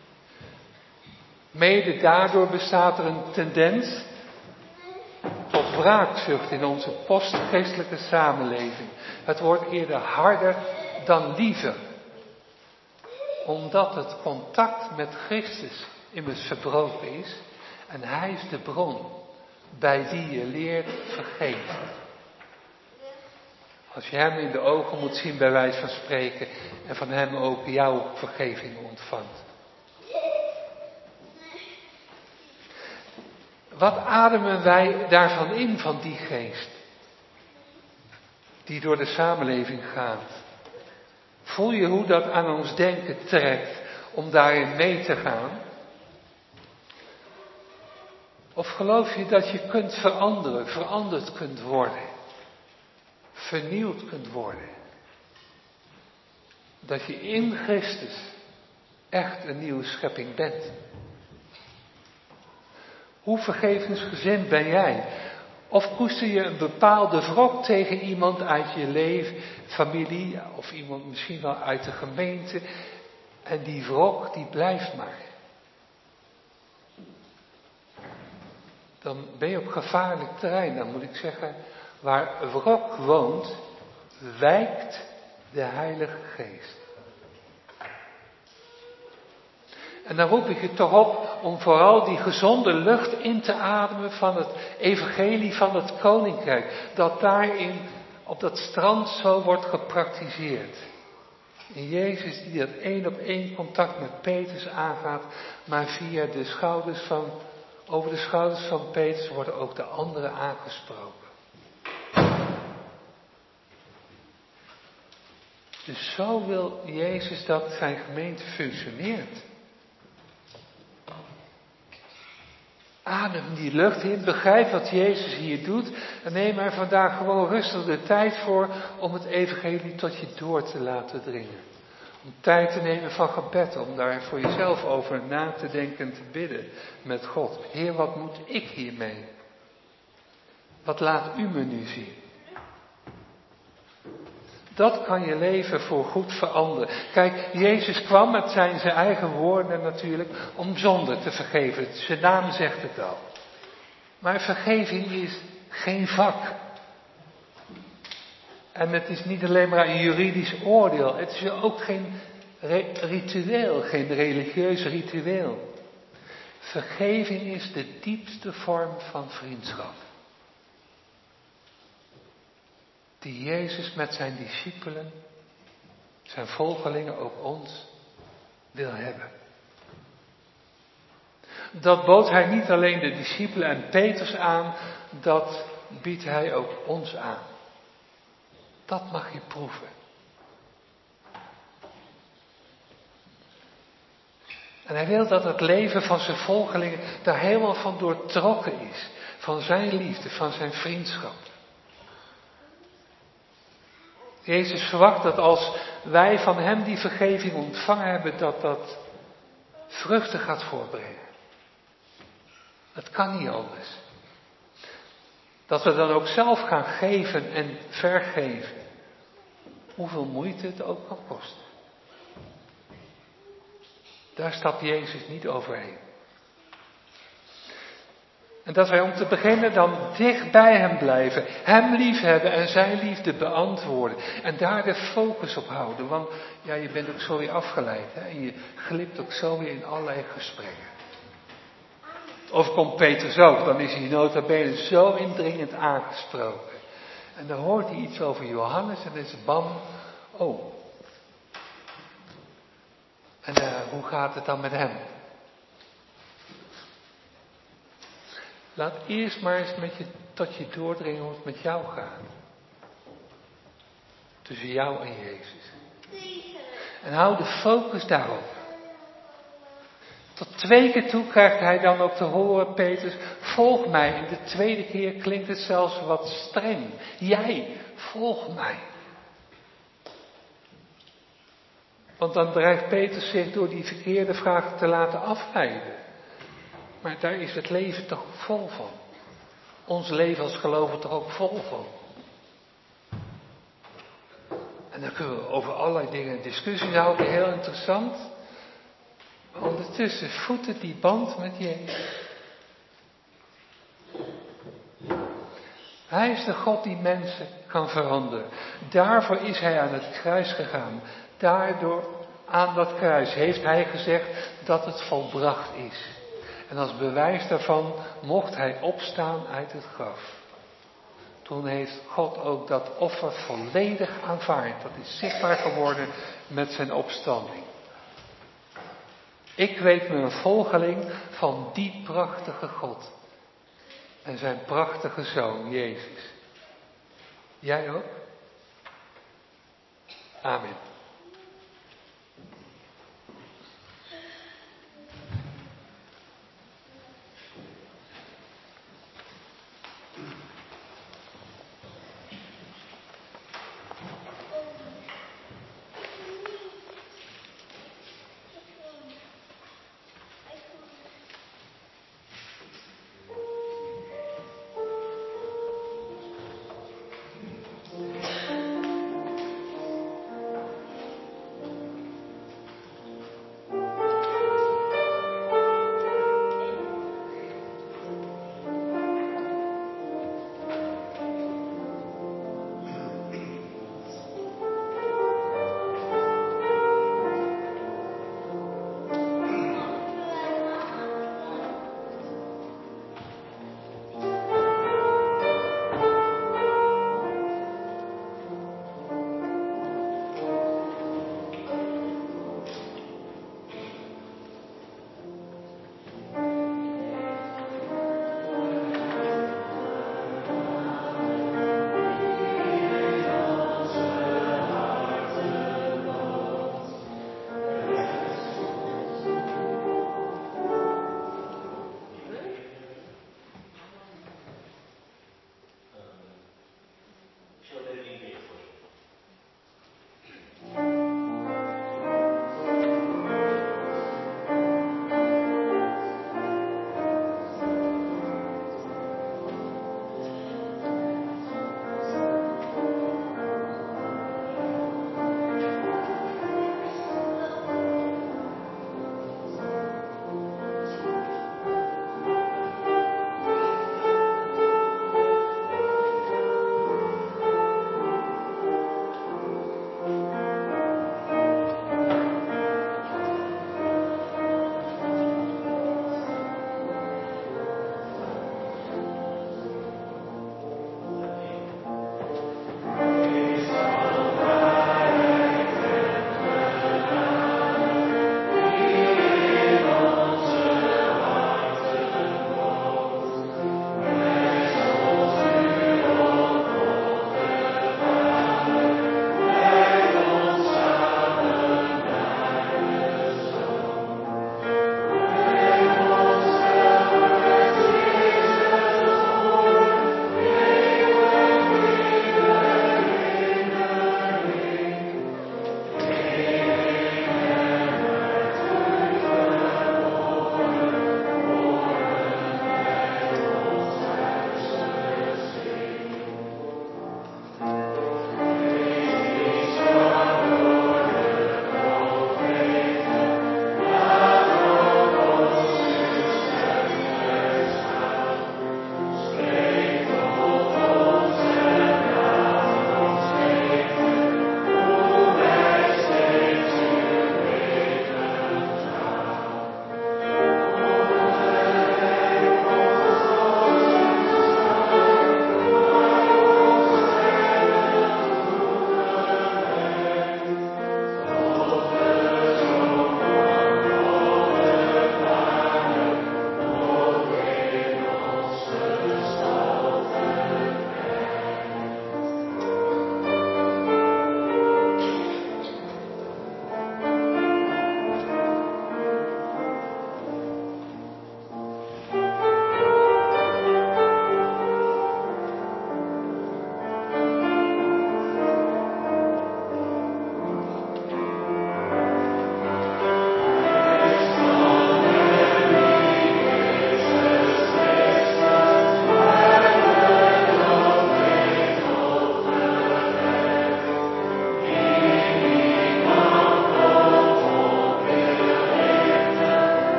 Mede daardoor bestaat er een tendens tot wraakzucht in onze postchristelijke samenleving. Het wordt eerder harder dan liever. Omdat het contact met Christus immers verbroken is. En Hij is de bron bij wie je leert vergeven. Als je Hem in de ogen moet zien bij wijze van spreken. En van Hem ook jouw vergeving ontvangt. Wat ademen wij daarvan in, van die geest? die door de samenleving gaat? Voel je hoe dat aan ons denken trekt om daarin mee te gaan? Of geloof je dat je kunt veranderen, veranderd kunt worden, vernieuwd kunt worden? Dat je in Christus echt een nieuwe schepping bent. Hoe vergevensgezind ben jij? Of koester je een bepaalde wrok tegen iemand uit je leven, familie of iemand misschien wel uit de gemeente? En die wrok die blijft maar. Dan ben je op gevaarlijk terrein. Dan moet ik zeggen, waar wrok woont, wijkt de Heilige Geest. En dan roep ik je toch op om vooral die gezonde lucht in te ademen van het evangelie van het Koninkrijk. Dat daarin op dat strand zo wordt gepraktiseerd. En Jezus die dat één op één contact met Petrus aangaat, maar via de schouders van, over de schouders van Petrus worden ook de anderen aangesproken. Dus zo wil Jezus dat zijn gemeente functioneert. Adem die lucht in, begrijp wat Jezus hier doet en neem er vandaag gewoon rustig de tijd voor om het evangelie tot je door te laten dringen. Om tijd te nemen van gebed, om daar voor jezelf over na te denken en te bidden met God. Heer, wat moet ik hiermee? Wat laat u me nu zien? Dat kan je leven voorgoed veranderen. Kijk, Jezus kwam, het zijn zijn eigen woorden natuurlijk, om zonde te vergeven. Zijn naam zegt het al. Maar vergeving is geen vak. En het is niet alleen maar een juridisch oordeel. Het is ook geen ritueel, geen religieus ritueel. Vergeving is de diepste vorm van vriendschap. Die Jezus met zijn discipelen, zijn volgelingen, ook ons, wil hebben. Dat bood hij niet alleen de discipelen en Petrus aan, dat biedt hij ook ons aan. Dat mag je proeven. En hij wil dat het leven van zijn volgelingen daar helemaal van doortrokken is. Van zijn liefde, van zijn vriendschap. Jezus verwacht dat als wij van hem die vergeving ontvangen hebben, dat dat vruchten gaat voorbrengen. Het kan niet anders. Dat we dan ook zelf gaan geven en vergeven. Hoeveel moeite het ook kan kosten. Daar stapt Jezus niet overheen. En dat wij om te beginnen dan dicht bij hem blijven. Hem liefhebben en zijn liefde beantwoorden. En daar de focus op houden. Want ja, je bent ook zo weer afgeleid. Hè? En je glipt ook zo weer in allerlei gesprekken. Of komt Petrus ook, dan is hij nota bene zo indringend aangesproken. En dan hoort hij iets over Johannes en dan is het bam. Oh. En uh, hoe gaat het dan met hem? Laat eerst maar eens met je, tot je doordringen hoe het met jou gaat. Tussen jou en Jezus. En hou de focus daarop. Tot twee keer toe krijgt hij dan ook te horen, Petrus, volg mij. En de tweede keer klinkt het zelfs wat streng. Jij, volg mij. Want dan dreigt Petrus zich door die verkeerde vragen te laten afleiden. Maar daar is het leven toch ook vol van. Ons leven als gelovigen toch ook vol van. En dan kunnen we over allerlei dingen discussies houden, heel interessant. Maar ondertussen voedt het die band met Jezus. Hij is de God die mensen kan veranderen. Daarvoor is hij aan het kruis gegaan. Daardoor aan dat kruis heeft hij gezegd dat het volbracht is. En als bewijs daarvan mocht hij opstaan uit het graf. Toen heeft God ook dat offer volledig aanvaard. Dat is zichtbaar geworden met zijn opstanding. Ik weet me een volgeling van die prachtige God. En zijn prachtige Zoon, Jezus. Jij ook? Amen.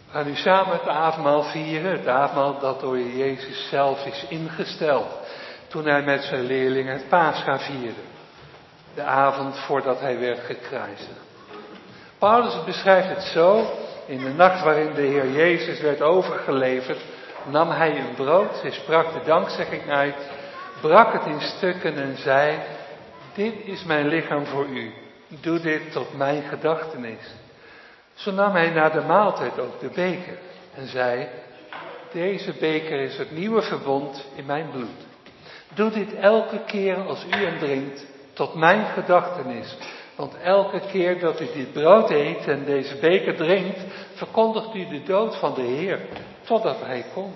We gaan nu samen het avondmaal vieren. Het avondmaal dat door Jezus zelf is ingesteld. Toen hij met zijn leerlingen het Pascha vierde. De avond voordat hij werd gekruisigd. Paulus beschrijft het zo. In de nacht waarin de Heer Jezus werd overgeleverd, nam hij een brood. Hij sprak de dankzegging uit. Brak het in stukken en zei: dit is mijn lichaam voor u. Doe dit tot mijn gedachtenis. Zo nam hij na de maaltijd ook de beker en zei: deze beker is het nieuwe verbond in mijn bloed. Doe dit elke keer als u hem drinkt tot mijn gedachtenis. Want elke keer dat u dit brood eet en deze beker drinkt, verkondigt u de dood van de Heer totdat hij komt.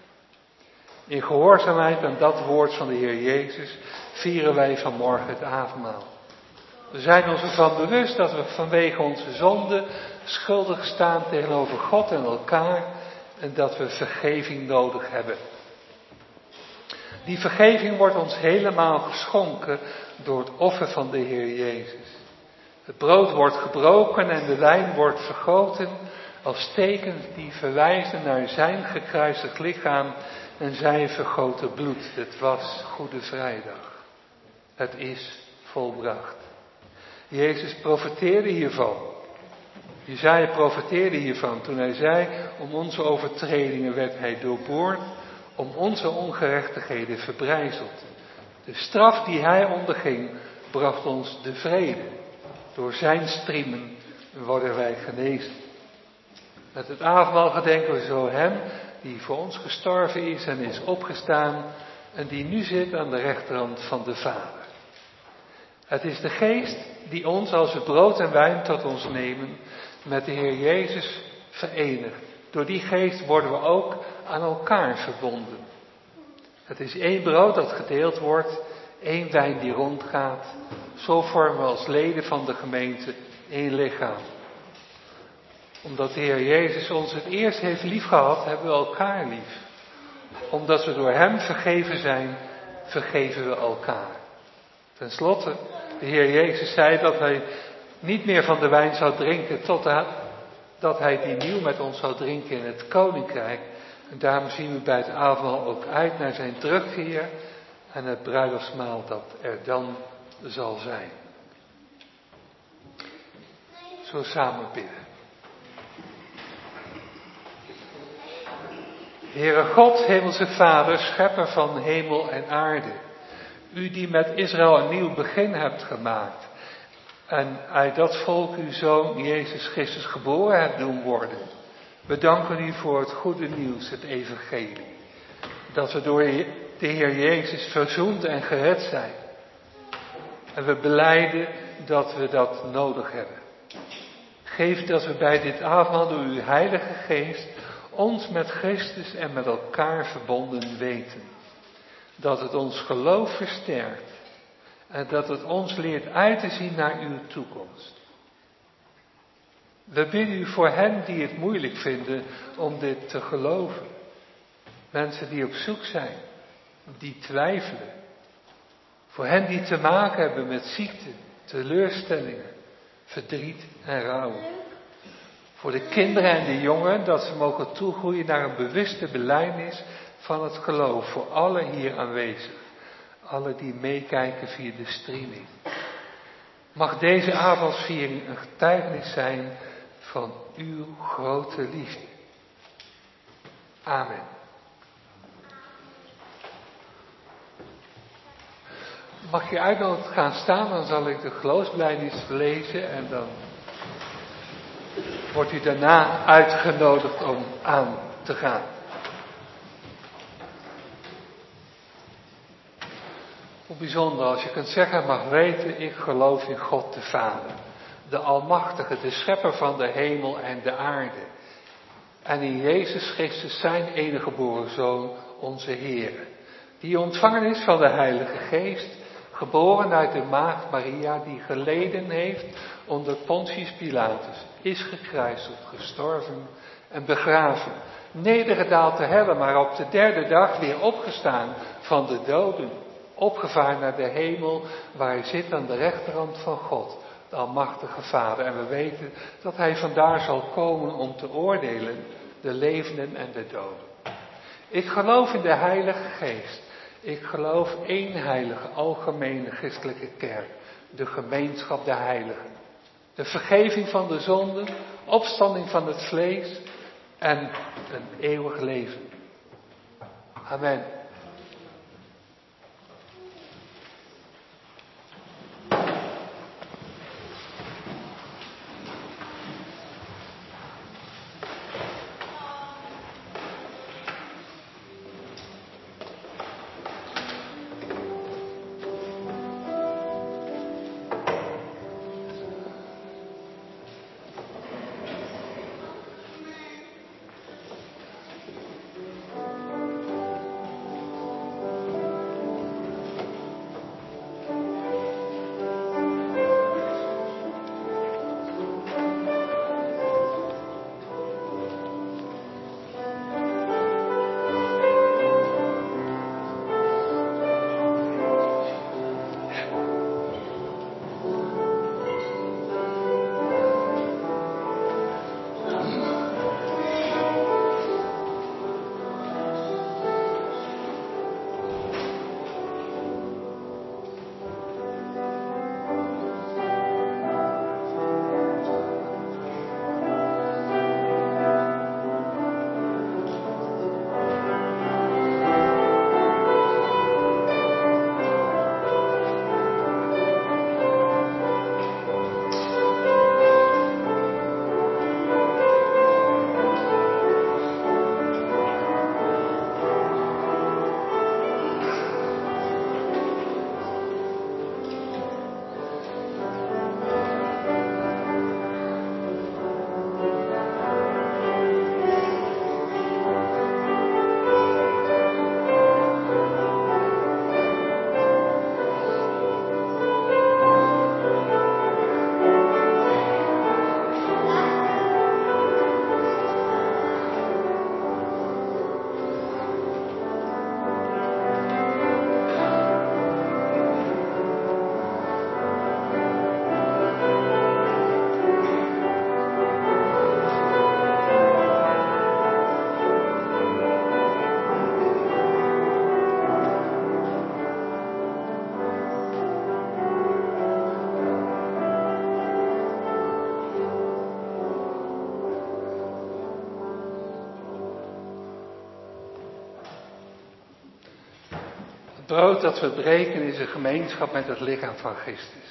In gehoorzaamheid aan dat woord van de Heer Jezus vieren wij vanmorgen het avondmaal. We zijn ons ervan bewust dat we vanwege onze zonde schuldig staan tegenover God en elkaar en dat we vergeving nodig hebben. Die vergeving wordt ons helemaal geschonken door het offer van de Heer Jezus. Het brood wordt gebroken en de wijn wordt vergoten als tekens die verwijzen naar zijn gekruisigd lichaam en zijn vergoten bloed. Het was Goede Vrijdag. Het is volbracht. Jezus profeteerde hiervan. Jesaja profeteerde hiervan toen hij zei: om onze overtredingen werd hij doorboord, om onze ongerechtigheden verbrijzeld. De straf die hij onderging bracht ons de vrede. Door zijn striemen worden wij genezen. Met het avondmaal gedenken we zo hem die voor ons gestorven is en is opgestaan en die nu zit aan de rechterhand van de Vader. Het is de Geest die ons, als we brood en wijn tot ons nemen, met de Heer Jezus verenigt. Door die Geest worden we ook aan elkaar verbonden. Het is één brood dat gedeeld wordt, één wijn die rondgaat. Zo vormen we als leden van de gemeente één lichaam. Omdat de Heer Jezus ons het eerst heeft liefgehad, hebben we elkaar lief. Omdat we door hem vergeven zijn, vergeven we elkaar. Ten slotte, de Heer Jezus zei dat hij niet meer van de wijn zou drinken totdat dat hij die nieuw met ons zou drinken in het koninkrijk. En daarom zien we bij het avondmaal ook uit naar zijn terugkeer en het bruiloftsmaal dat er dan zal zijn. Zo samen bidden. Heere God, Hemelse Vader, schepper van hemel en aarde. U die met Israël een nieuw begin hebt gemaakt. En uit dat volk uw Zoon Jezus Christus geboren hebt doen worden. We danken u voor het goede nieuws, het evangelie. Dat we door de Heer Jezus verzoend en gered zijn. En we belijden dat we dat nodig hebben. Geef dat we bij dit avondmaal door uw Heilige Geest ons met Christus en met elkaar verbonden weten. Dat het ons geloof versterkt. En dat het ons leert uit te zien naar uw toekomst. We bidden u voor hen die het moeilijk vinden om dit te geloven. Mensen die op zoek zijn, die twijfelen. Voor hen die te maken hebben met ziekte, teleurstellingen, verdriet en rouw. Voor de kinderen en de jongen dat ze mogen toegroeien naar een bewuste belijdenis van het geloof. Voor allen hier aanwezig. Alle die meekijken via de streaming. Mag deze avondsviering een getuigenis zijn van uw grote liefde. Amen. Mag je uitnodigd gaan staan, dan zal ik de geloofsbelijdenis lezen en dan wordt u daarna uitgenodigd om aan te gaan. Hoe bijzonder als je kunt zeggen, mag weten, ik geloof in God de Vader. De Almachtige, de Schepper van de hemel en de aarde. En in Jezus Christus zijn enige geboren Zoon, onze Heer. Die ontvangen is van de Heilige Geest, geboren uit de maagd Maria, die geleden heeft onder Pontius Pilatus, is gekruisigd, gestorven en begraven. Nedergedaald te helle, maar op de derde dag weer opgestaan van de doden. Opgevaren naar de hemel, waar hij zit aan de rechterhand van God, de Almachtige Vader. En we weten dat hij vandaar zal komen om te oordelen de levenden en de doden. Ik geloof in de Heilige Geest. Ik geloof één heilige, algemene christelijke kerk. De gemeenschap der heiligen. De vergeving van de zonden, opstanding van het vlees en een eeuwig leven. Amen. Het brood dat we breken is een gemeenschap met het lichaam van Christus.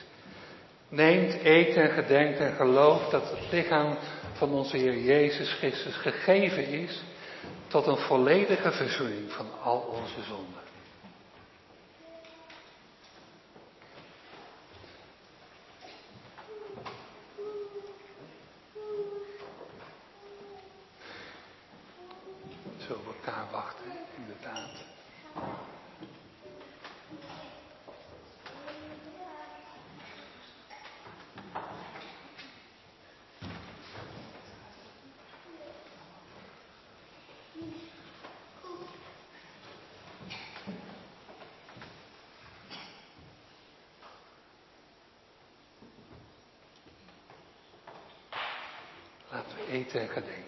Neemt, eet en gedenkt en gelooft dat het lichaam van onze Heer Jezus Christus gegeven is tot een volledige verzoening van al onze zonden. Zullen we elkaar wachten, inderdaad. Laten we eten en gedenken.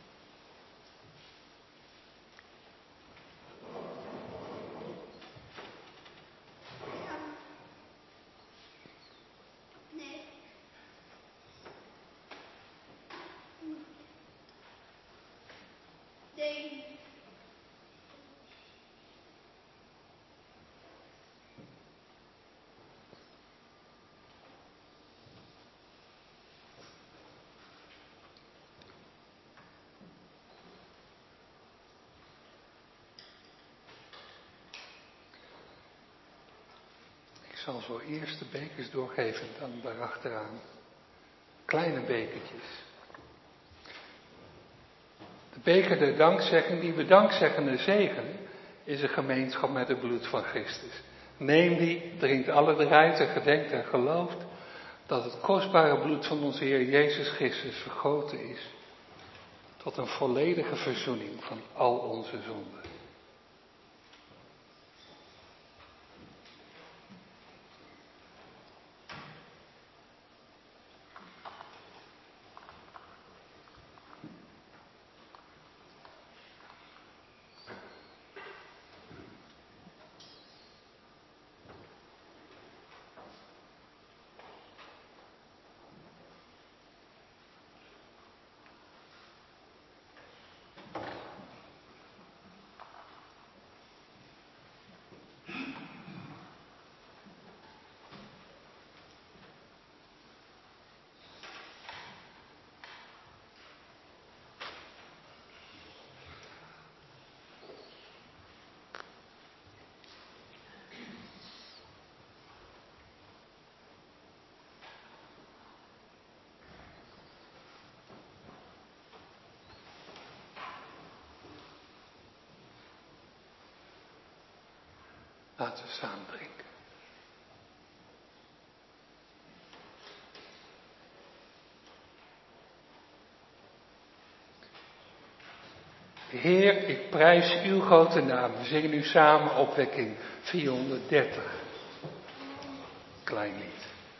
Ik zal zo eerst de bekers doorgeven, dan daarachteraan kleine bekertjes. De beker der dankzegging, die we dankzeggende zegenen, is een gemeenschap met het bloed van Christus. Neem die, drinkt alle eruit en gedenkt en gelooft dat het kostbare bloed van onze Heer Jezus Christus vergoten is tot een volledige verzoening van al onze zonden. Laten we samen drinken. Heer, ik prijs uw grote naam. We zingen nu samen opwekking vierhonderddertig. Klein lied.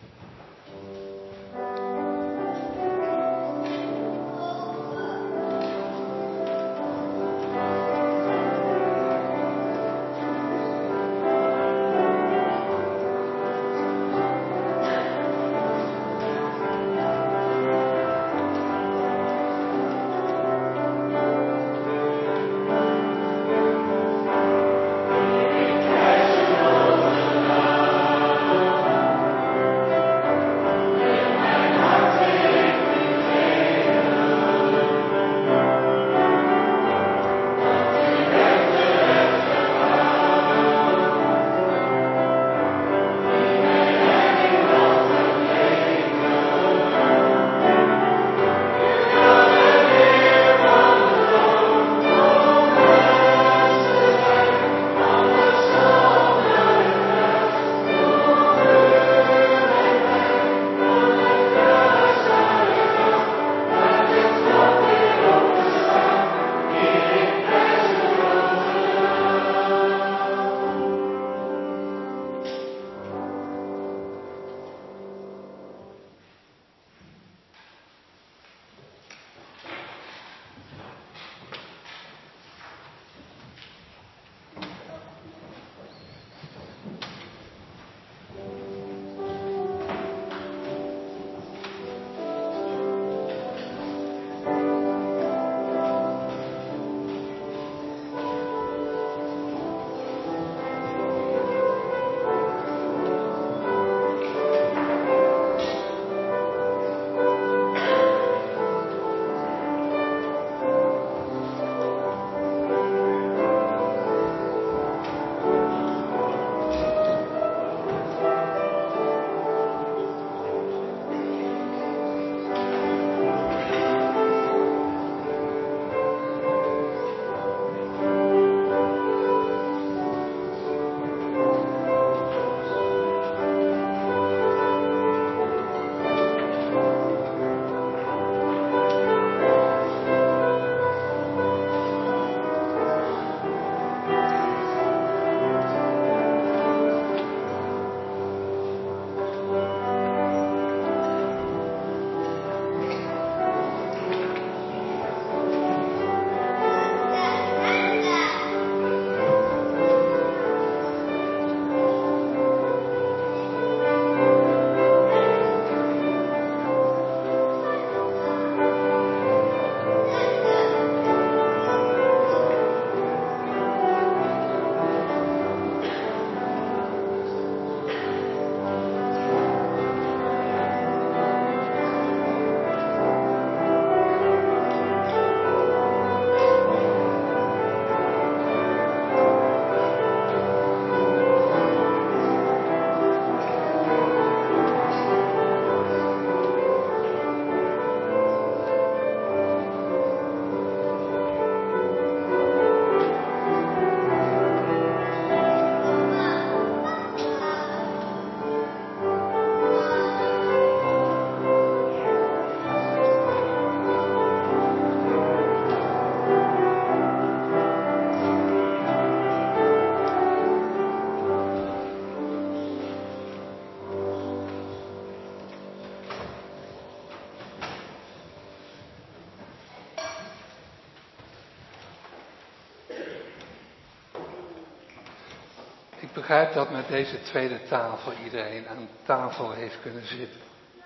Ik begrijp dat met deze tweede tafel iedereen aan tafel heeft kunnen zitten.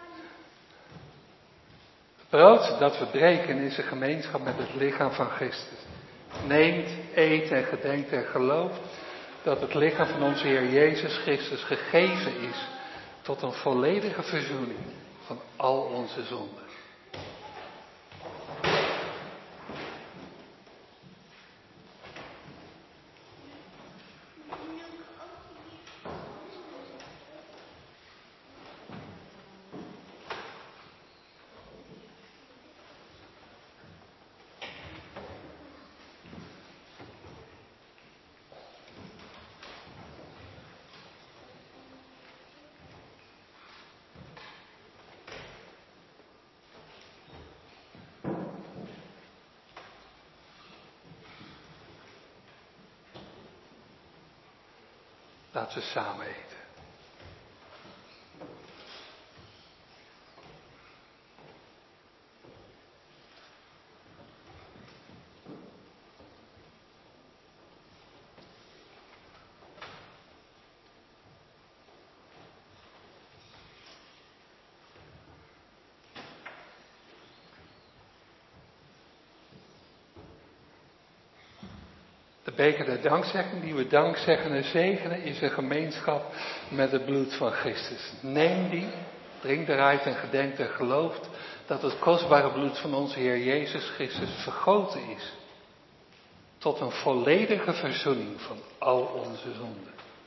Het brood dat we breken is een gemeenschap met het lichaam van Christus. Neemt, eet en gedenkt en gelooft dat het lichaam van onze Heer Jezus Christus gegeven is tot een volledige verzoening van al onze zonden. Laten we samen eten. De beker der dankzegging die we dankzeggen en zegenen is een gemeenschap met het bloed van Christus. Neem die, drink eruit en gedenk en gelooft dat het kostbare bloed van onze Heer Jezus Christus vergoten is. Tot een volledige verzoening van al onze zonden.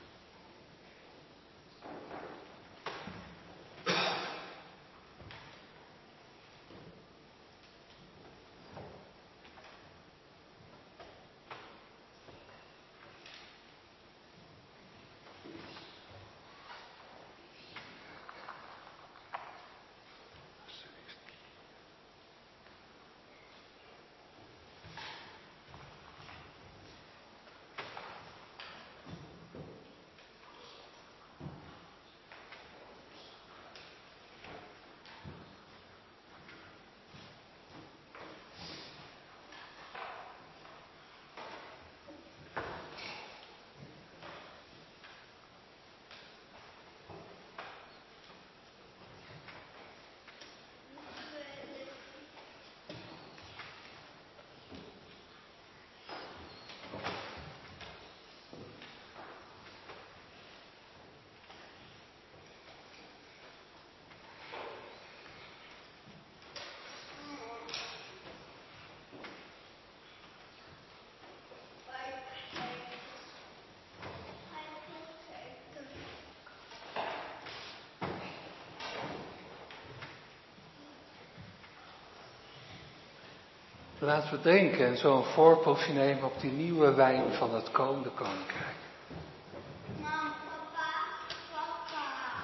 Laten we drinken en zo een voorproefje nemen op die nieuwe wijn van het komende koninkrijk. Mam, papa, papa.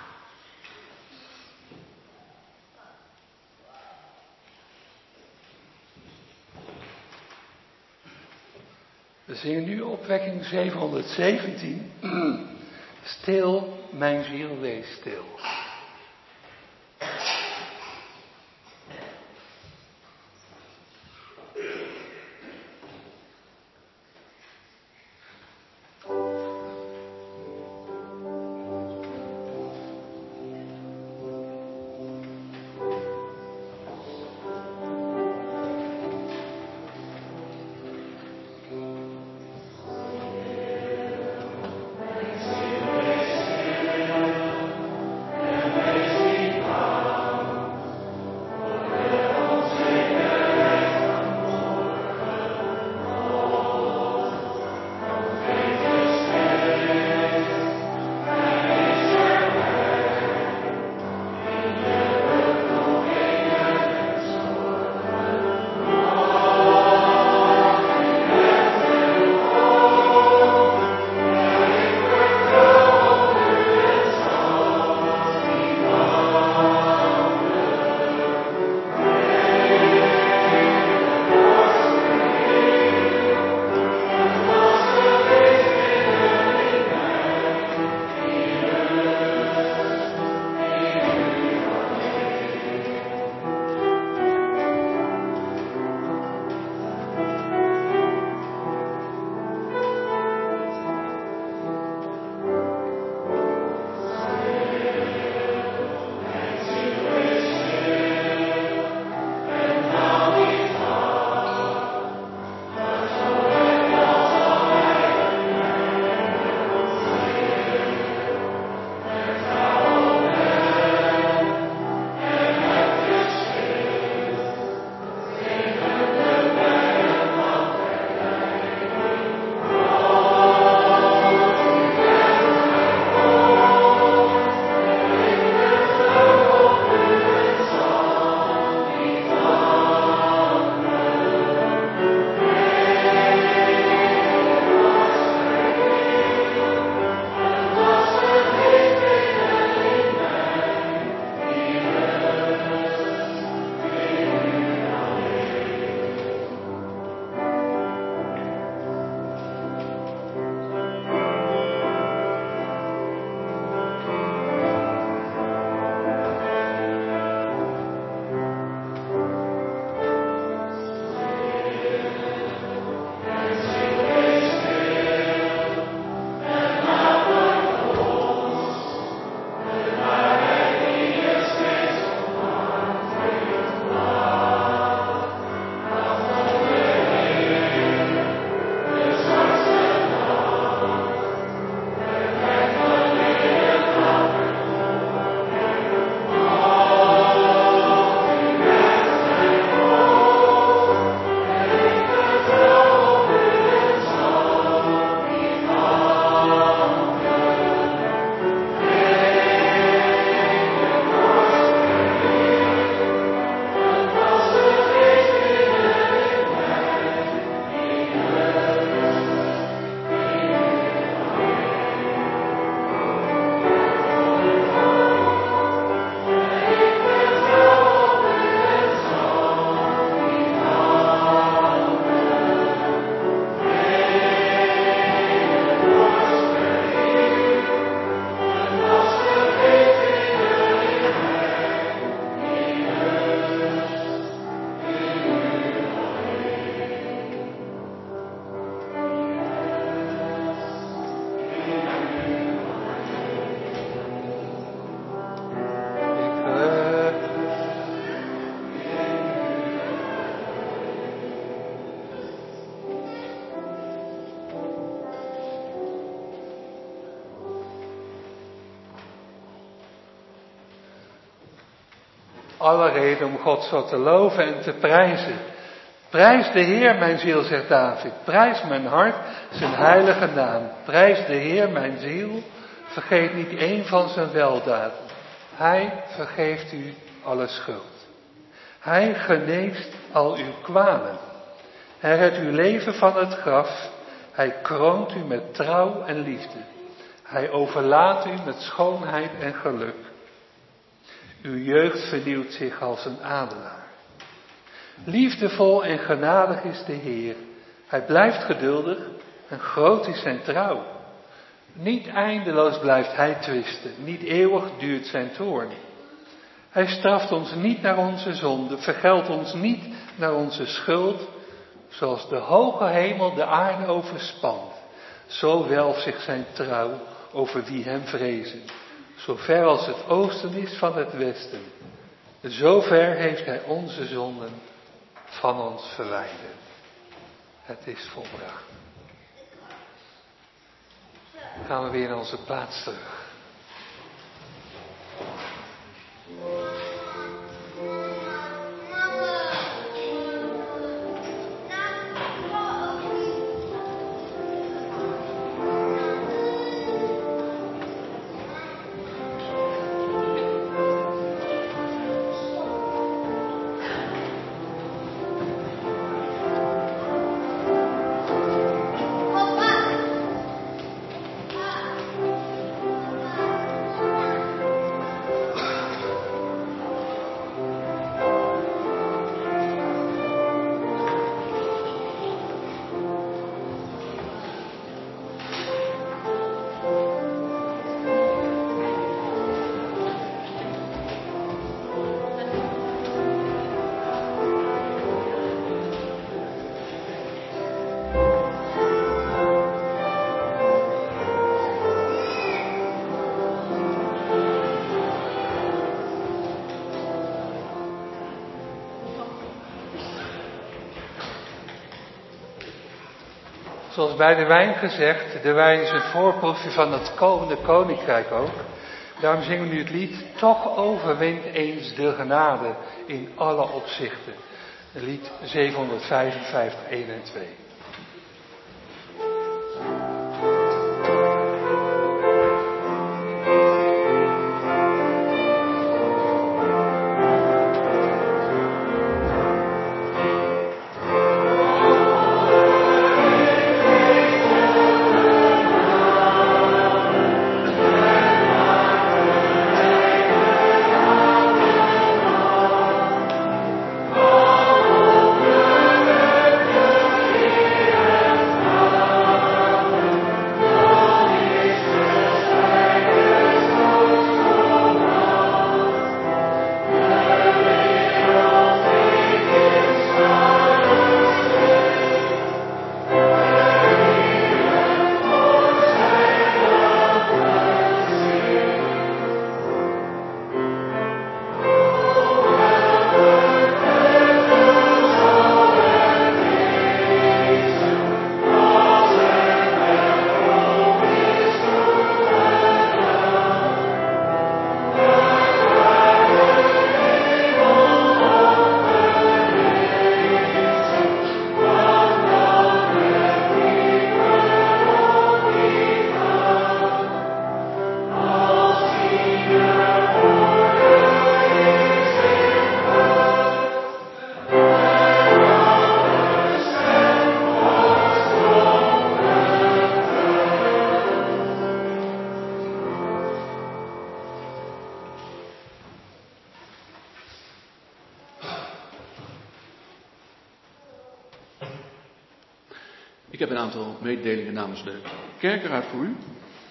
We zingen nu opwekking zevenhonderdzeventien. Stil, mijn ziel, wees stil. Thank alle reden om God zo te loven en te prijzen. Prijs de Heer, mijn ziel, zegt David. Prijs mijn hart, zijn heilige naam. Prijs de Heer, mijn ziel. Vergeet niet één van zijn weldaden. Hij vergeeft u alle schuld. Hij geneest al uw kwalen. Hij redt uw leven van het graf. Hij kroont u met trouw en liefde. Hij overlaat u met schoonheid en geluk. Uw jeugd vernieuwt zich als een adelaar. Liefdevol en genadig is de Heer. Hij blijft geduldig en groot is zijn trouw. Niet eindeloos blijft hij twisten, niet eeuwig duurt zijn toorn. Hij straft ons niet naar onze zonde, vergeldt ons niet naar onze schuld. Zoals de hoge hemel de aarde overspant, zo welft zich zijn trouw over wie hem vrezen. Zo ver als het oosten is van het westen, zo ver heeft hij onze zonden van ons verwijderd. Het is volbracht. Dan gaan we weer naar onze plaats terug. Zoals bij de wijn gezegd, de wijn is een voorproefje van het komende koninkrijk ook. Daarom zingen we nu het lied, toch overwint eens de genade in alle opzichten. Lied zevenhonderdvijfenvijftig, één en twee. Ik heb een aantal mededelingen namens de kerkenraad voor u.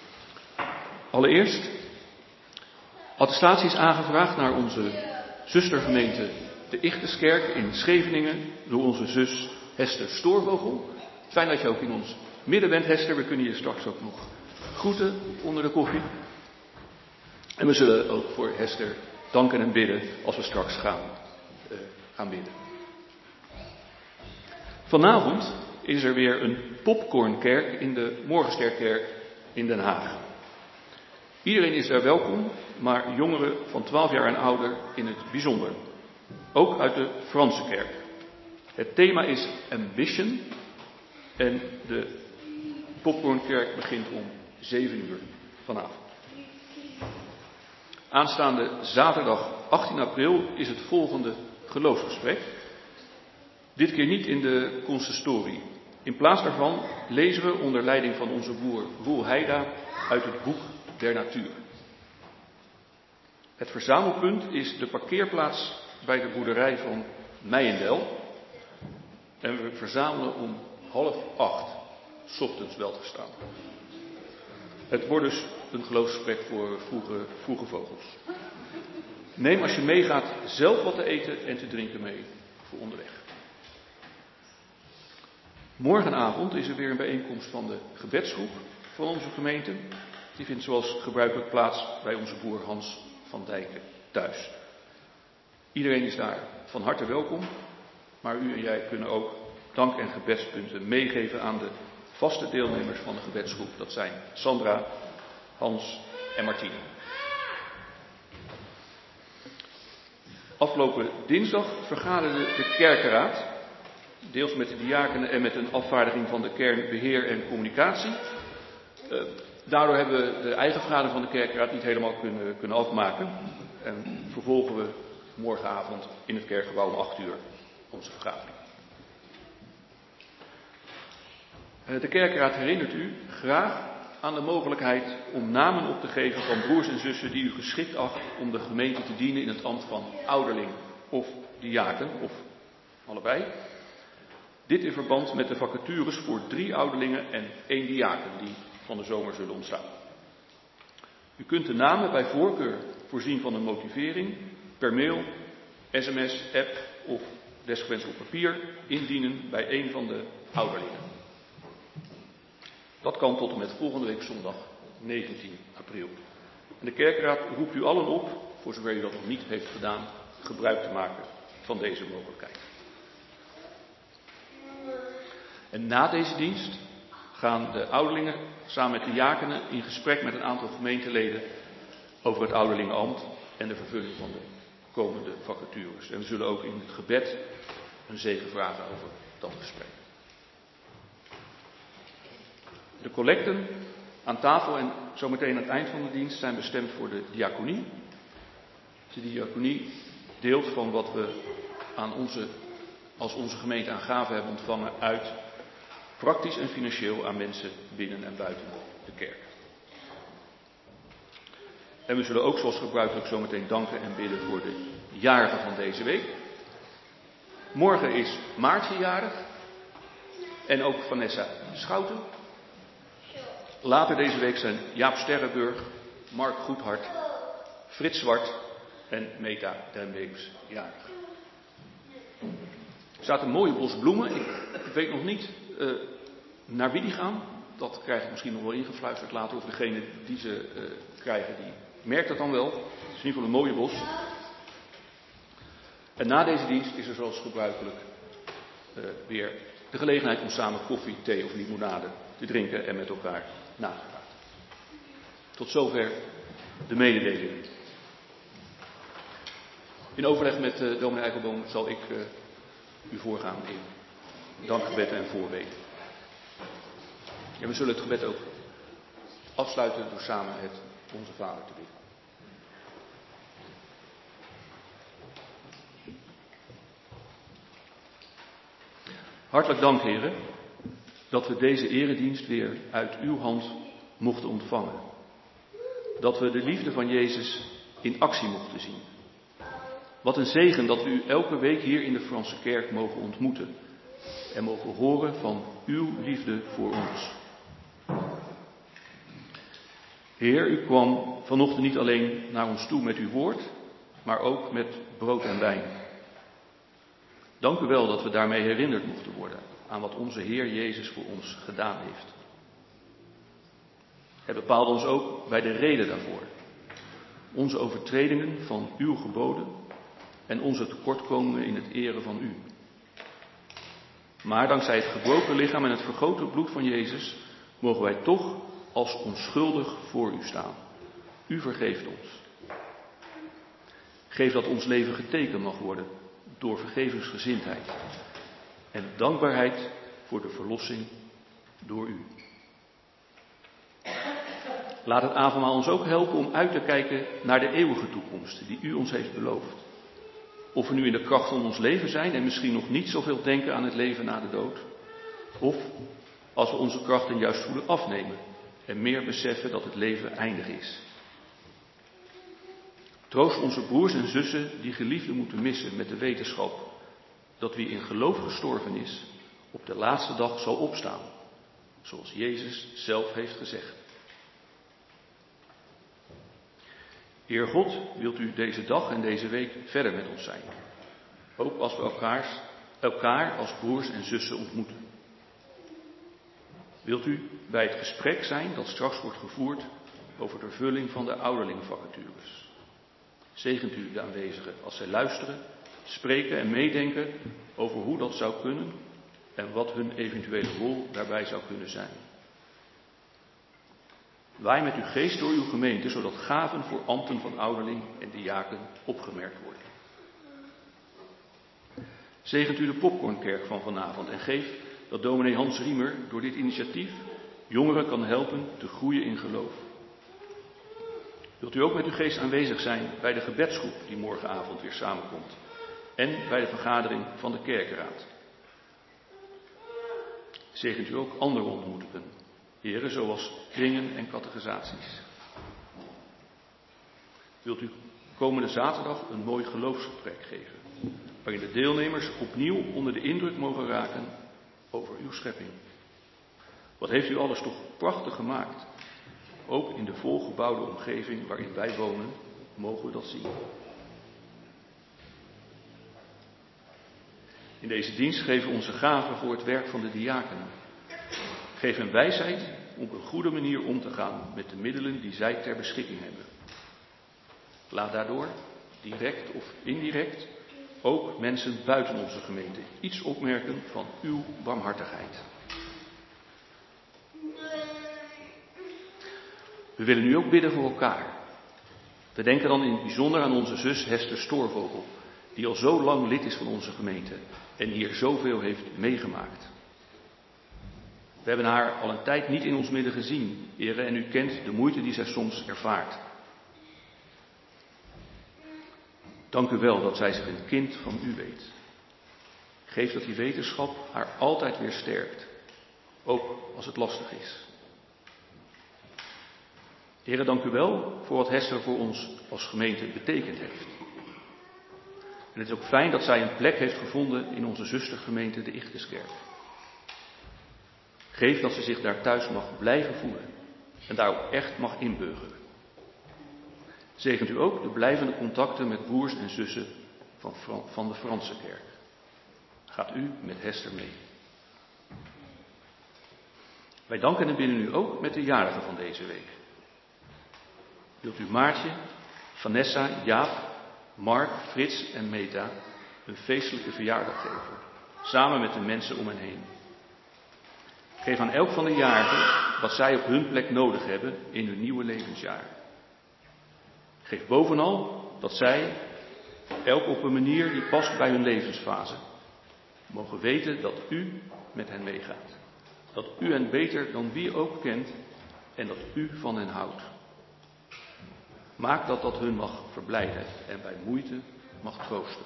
Allereerst, attestatie is aangevraagd naar onze zustergemeente de Ichteskerk in Scheveningen door onze zus Hester Stoorvogel. Fijn dat je ook in ons midden bent, Hester. We kunnen je straks ook nog groeten onder de koffie. En we zullen ook voor Hester danken en bidden als we straks gaan, uh, gaan bidden. Vanavond is er weer een popcornkerk in de Morgensterkerk in Den Haag. Iedereen is daar welkom, maar jongeren van twaalf jaar en ouder in het bijzonder. Ook uit de Franse kerk. Het thema is Ambition en de Popcornkerk begint om zeven uur vanavond. Aanstaande zaterdag achttien april is het volgende geloofsgesprek. Dit keer niet in de consistorie. In plaats daarvan lezen we onder leiding van onze boer Roel Heida uit het boek der natuur. Het verzamelpunt is de parkeerplaats bij de boerderij van Meijendel. En we verzamelen om half acht, 's ochtends wel te verstaan. Het wordt dus een geloofsgesprek voor vroege, vroege vogels. Neem als je meegaat zelf wat te eten en te drinken mee voor onderweg. Morgenavond is er weer een bijeenkomst van de gebedsgroep van onze gemeente. Die vindt zoals gebruikelijk plaats bij onze boer Hans van Dijken thuis. Iedereen is daar van harte welkom, maar u en jij kunnen ook dank- en gebedspunten meegeven aan de vaste deelnemers van de gebedsgroep. Dat zijn Sandra, Hans en Martine. Afgelopen dinsdag vergaderde de kerkenraad, deels met de diakenen en met een afvaardiging van de kern beheer en communicatie. Uh, daardoor hebben we de eigen vergadering van de kerkenraad niet helemaal kunnen, kunnen afmaken. En vervolgen we morgenavond in het kerkgebouw om acht uur onze vergadering. Uh, de kerkenraad herinnert u graag aan de mogelijkheid om namen op te geven van broers en zussen die u geschikt acht om de gemeente te dienen in het ambt van ouderling of diaken, of allebei. Dit in verband met de vacatures voor drie ouderlingen en één diaken die van de zomer zullen ontstaan. U kunt de namen bij voorkeur voorzien van een motivering per mail, sms, app of desgewenst op papier indienen bij een van de ouderlingen. Dat kan tot en met volgende week zondag negentien april. En de kerkraad roept u allen op, voor zover u dat nog niet heeft gedaan, gebruik te maken van deze mogelijkheid. En na deze dienst gaan de ouderlingen samen met de diakenen in gesprek met een aantal gemeenteleden over het ouderlingenambt en de vervulling van de komende vacatures. En we zullen ook in het gebed een zegen vragen over dat gesprek. De collecten aan tafel en zometeen aan het eind van de dienst zijn bestemd voor de diaconie. De diaconie deelt van wat we aan onze, als onze gemeente aan gaven hebben ontvangen uit, praktisch en financieel aan mensen binnen en buiten de kerk. En we zullen ook zoals gebruikelijk zometeen danken en bidden voor de jarigen van deze week. Morgen is Maartje jarig en ook Vanessa Schouten. Later deze week zijn Jaap Sterrenburg, Mark Goedhart, Frits Zwart en Meta Drembeeks jarig. Er staat een mooie bos bloemen. Ik, ik weet nog niet uh, naar wie die gaan. Dat krijg ik misschien nog wel ingefluisterd later. Of degene die ze uh, krijgen, die merkt dat dan wel. Het is in ieder geval een mooie bos. En na deze dienst is er zoals gebruikelijk uh, weer de gelegenheid om samen koffie, thee of limonade te drinken en met elkaar na te praten. Tot zover de mededeling. In overleg met uh, dominee Eikelboom zal ik uh, u voorgaan in dankgebed en voorbeden. En we zullen het gebed ook afsluiten door samen het Onze Vader te bidden. Hartelijk dank, heren, dat we deze eredienst weer uit uw hand mochten ontvangen. Dat we de liefde van Jezus in actie mochten zien. Wat een zegen dat we u elke week hier in de Franse kerk mogen ontmoeten en mogen horen van uw liefde voor ons. Heer, u kwam vanochtend niet alleen naar ons toe met uw woord, maar ook met brood en wijn. Dank u wel dat we daarmee herinnerd mochten worden aan wat onze Heer Jezus voor ons gedaan heeft. Hij bepaalde ons ook bij de reden daarvoor. Onze overtredingen van uw geboden en onze tekortkomingen in het eren van u. Maar dankzij het gebroken lichaam en het vergoten bloed van Jezus mogen wij toch als onschuldig voor u staan. U vergeeft ons. Geef dat ons leven getekend mag worden door vergevingsgezindheid en dankbaarheid voor de verlossing door U. Laat het avondmaal ons ook helpen om uit te kijken naar de eeuwige toekomst die U ons heeft beloofd. Of we nu in de kracht van ons leven zijn en misschien nog niet zoveel denken aan het leven na de dood. Of als we onze krachten juist voelen afnemen en meer beseffen dat het leven eindig is. Troost onze broers en zussen die geliefden moeten missen met de wetenschap dat wie in geloof gestorven is, op de laatste dag zal opstaan. Zoals Jezus zelf heeft gezegd. Heer God, wilt u deze dag en deze week verder met ons zijn. Ook als we elkaar, elkaar als broers en zussen ontmoeten. Wilt u bij het gesprek zijn dat straks wordt gevoerd over de vulling van de ouderlingenvacatures. Zegent u de aanwezigen als zij luisteren, spreken en meedenken over hoe dat zou kunnen en wat hun eventuele rol daarbij zou kunnen zijn. Waai met uw geest door uw gemeente, zodat gaven voor ambten van ouderling en diaken opgemerkt worden. Zegent u de popcornkerk van vanavond en geef dat dominee Hans Riemer door dit initiatief jongeren kan helpen te groeien in geloof. Wilt u ook met uw geest aanwezig zijn bij de gebedsgroep die morgenavond weer samenkomt en bij de vergadering van de kerkenraad. Zegent u ook andere ontmoetingen, heren, zoals kringen en catechisaties. Wilt u komende zaterdag een mooi geloofsgesprek geven, waarin de deelnemers opnieuw onder de indruk mogen raken over uw schepping. Wat heeft u alles toch prachtig gemaakt. Ook in de volgebouwde omgeving waarin wij wonen, mogen we dat zien. In deze dienst geven we onze gaven voor het werk van de diakenen. Geef hen wijsheid om op een goede manier om te gaan met de middelen die zij ter beschikking hebben. Laat daardoor, direct of indirect, ook mensen buiten onze gemeente iets opmerken van uw barmhartigheid. We willen nu ook bidden voor elkaar. We denken dan in het bijzonder aan onze zus Hester Stoorvogel, die al zo lang lid is van onze gemeente en hier zoveel heeft meegemaakt. We hebben haar al een tijd niet in ons midden gezien, heren, en u kent de moeite die zij soms ervaart. Dank u wel dat zij zich een kind van u weet. Geef dat die wetenschap haar altijd weer sterkt, ook als het lastig is. Heren, dank u wel voor wat Hester voor ons als gemeente betekend heeft. En het is ook fijn dat zij een plek heeft gevonden in onze zustergemeente, de Ichteskerk. Geef dat ze zich daar thuis mag blijven voelen en daar ook echt mag inburgeren. Zegent u ook de blijvende contacten met broers en zussen van, van de Franse kerk. Gaat u met Hester mee. Wij danken en bidden u ook met de jarigen van deze week. Wilt u Maartje, Vanessa, Jaap, Mark, Frits en Meta een feestelijke verjaardag geven, samen met de mensen om hen heen. Geef aan elk van de jarigen wat zij op hun plek nodig hebben in hun nieuwe levensjaar. Geef bovenal dat zij, elk op een manier die past bij hun levensfase, mogen weten dat u met hen meegaat. Dat u hen beter dan wie ook kent en dat u van hen houdt. Maak dat dat hun mag verblijden en bij moeite mag troosten.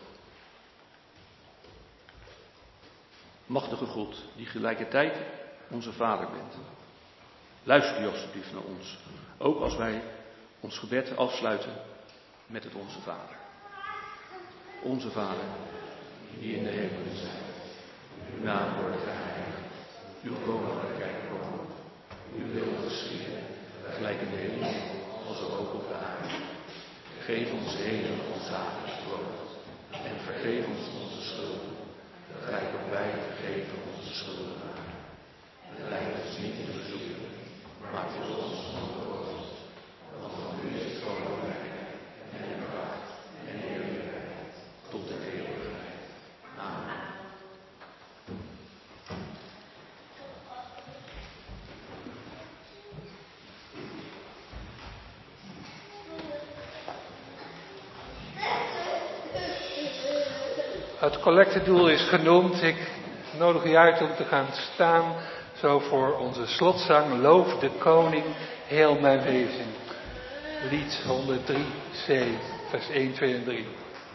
Machtige God, die gelijkertijd onze Vader bent. Luister u alstublieft naar ons, ook als wij ons gebed afsluiten met het Onze Vader. Onze Vader, die in de hemelen zijt, uw naam wordt geheiligd, uw koninkrijk komen, uw wil geschieden, gelijk in de hemel als ook op de aarde. Geef ons heden ons dagelijks brood en vergeef ons onze schulden, gelijk ook wij vergeven onze schuldenaren. Leid ons niet in verzoeking, maar verlos ons van de oorlog. Want van u is het koninkrijk en de kracht en de heerlijkheid tot de eeuwigheid. Amen. Het collectedoel is genoemd. Ik nodig u uit om te gaan staan. Zo voor onze slotzang. Loof de koning, heel mijn wezen. Lied honderddrie C, vers één, twee en drie.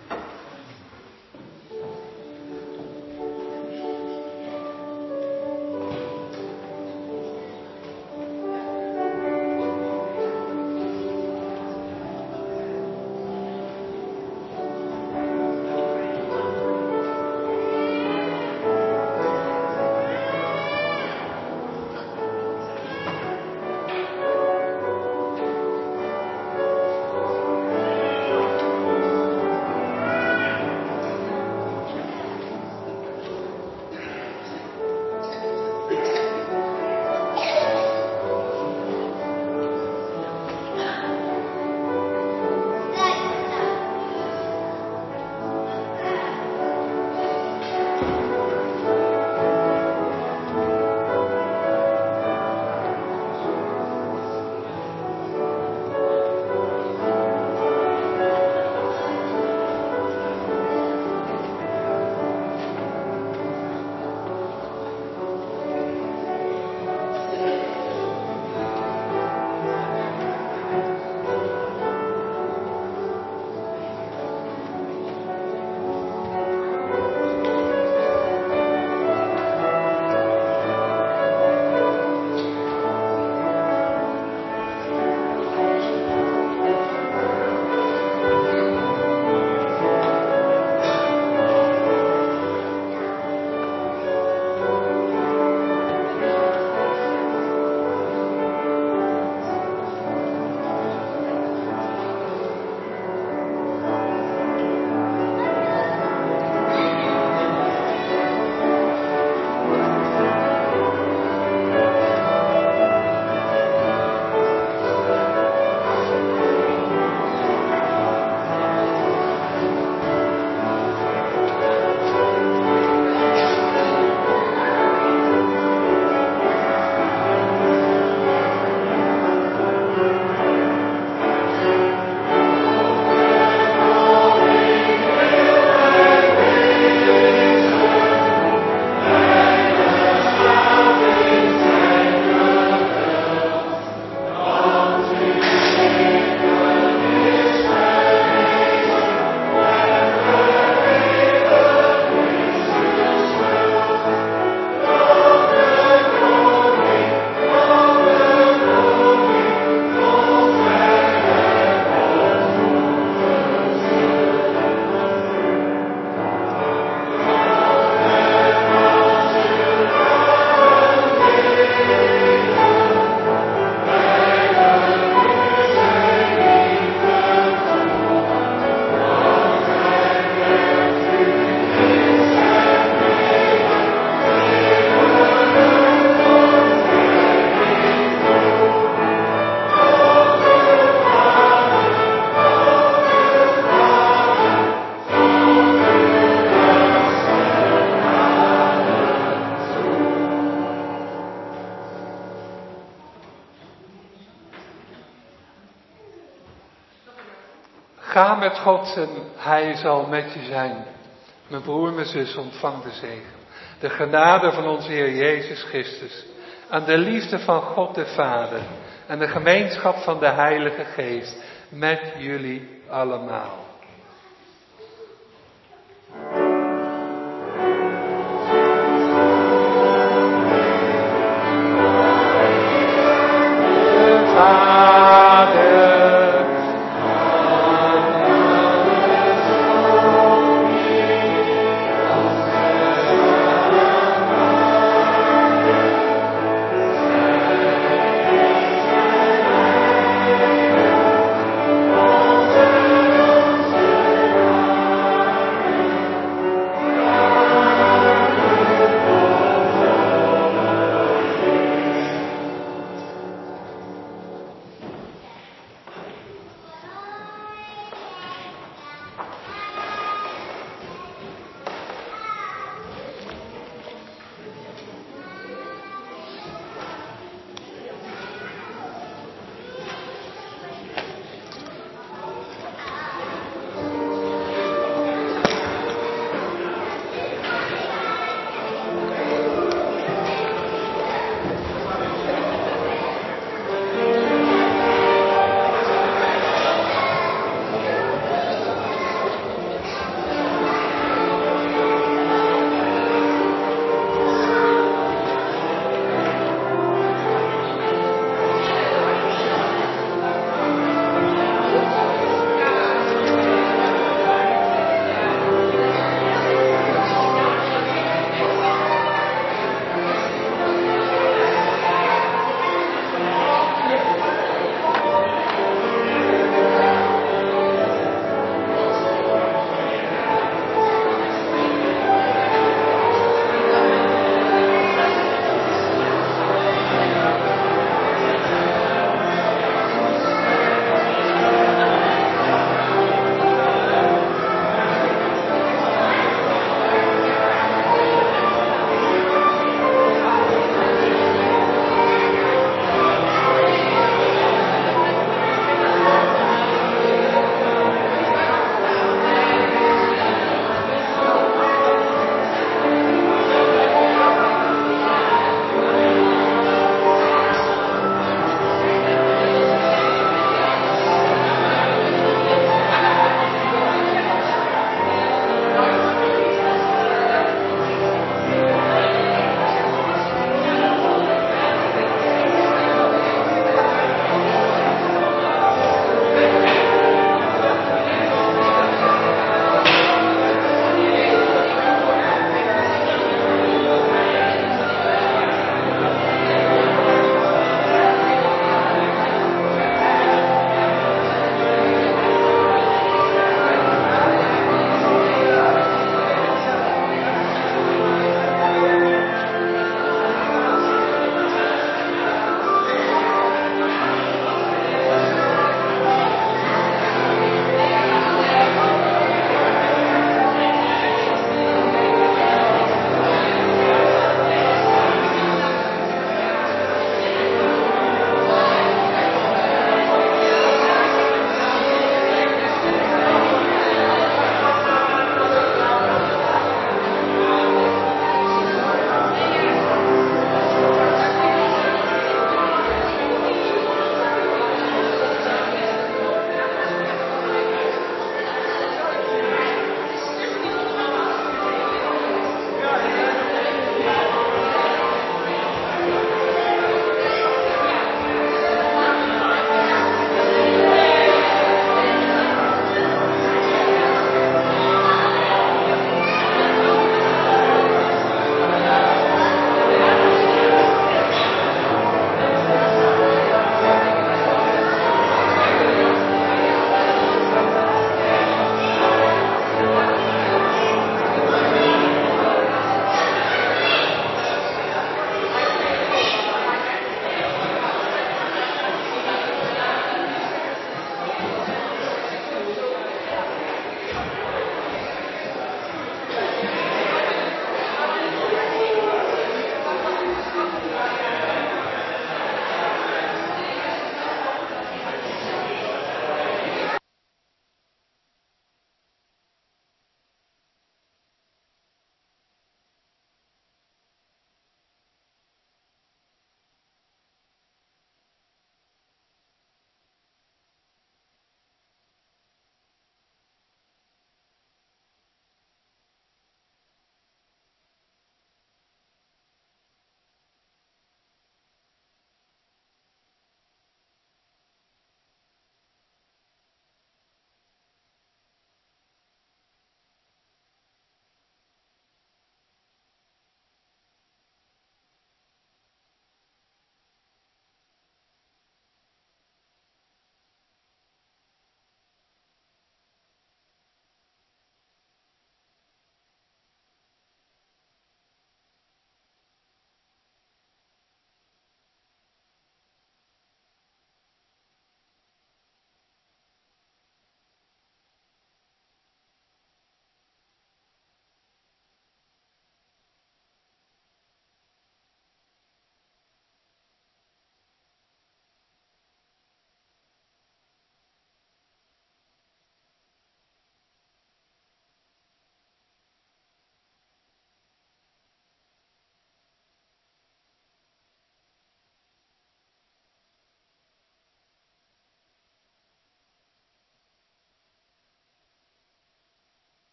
Ga met God en Hij zal met je zijn. Mijn broer, mijn zus, ontvang de zegen. De genade van onze Heer Jezus Christus. En de liefde van God de Vader. En de gemeenschap van de Heilige Geest. Met jullie allemaal.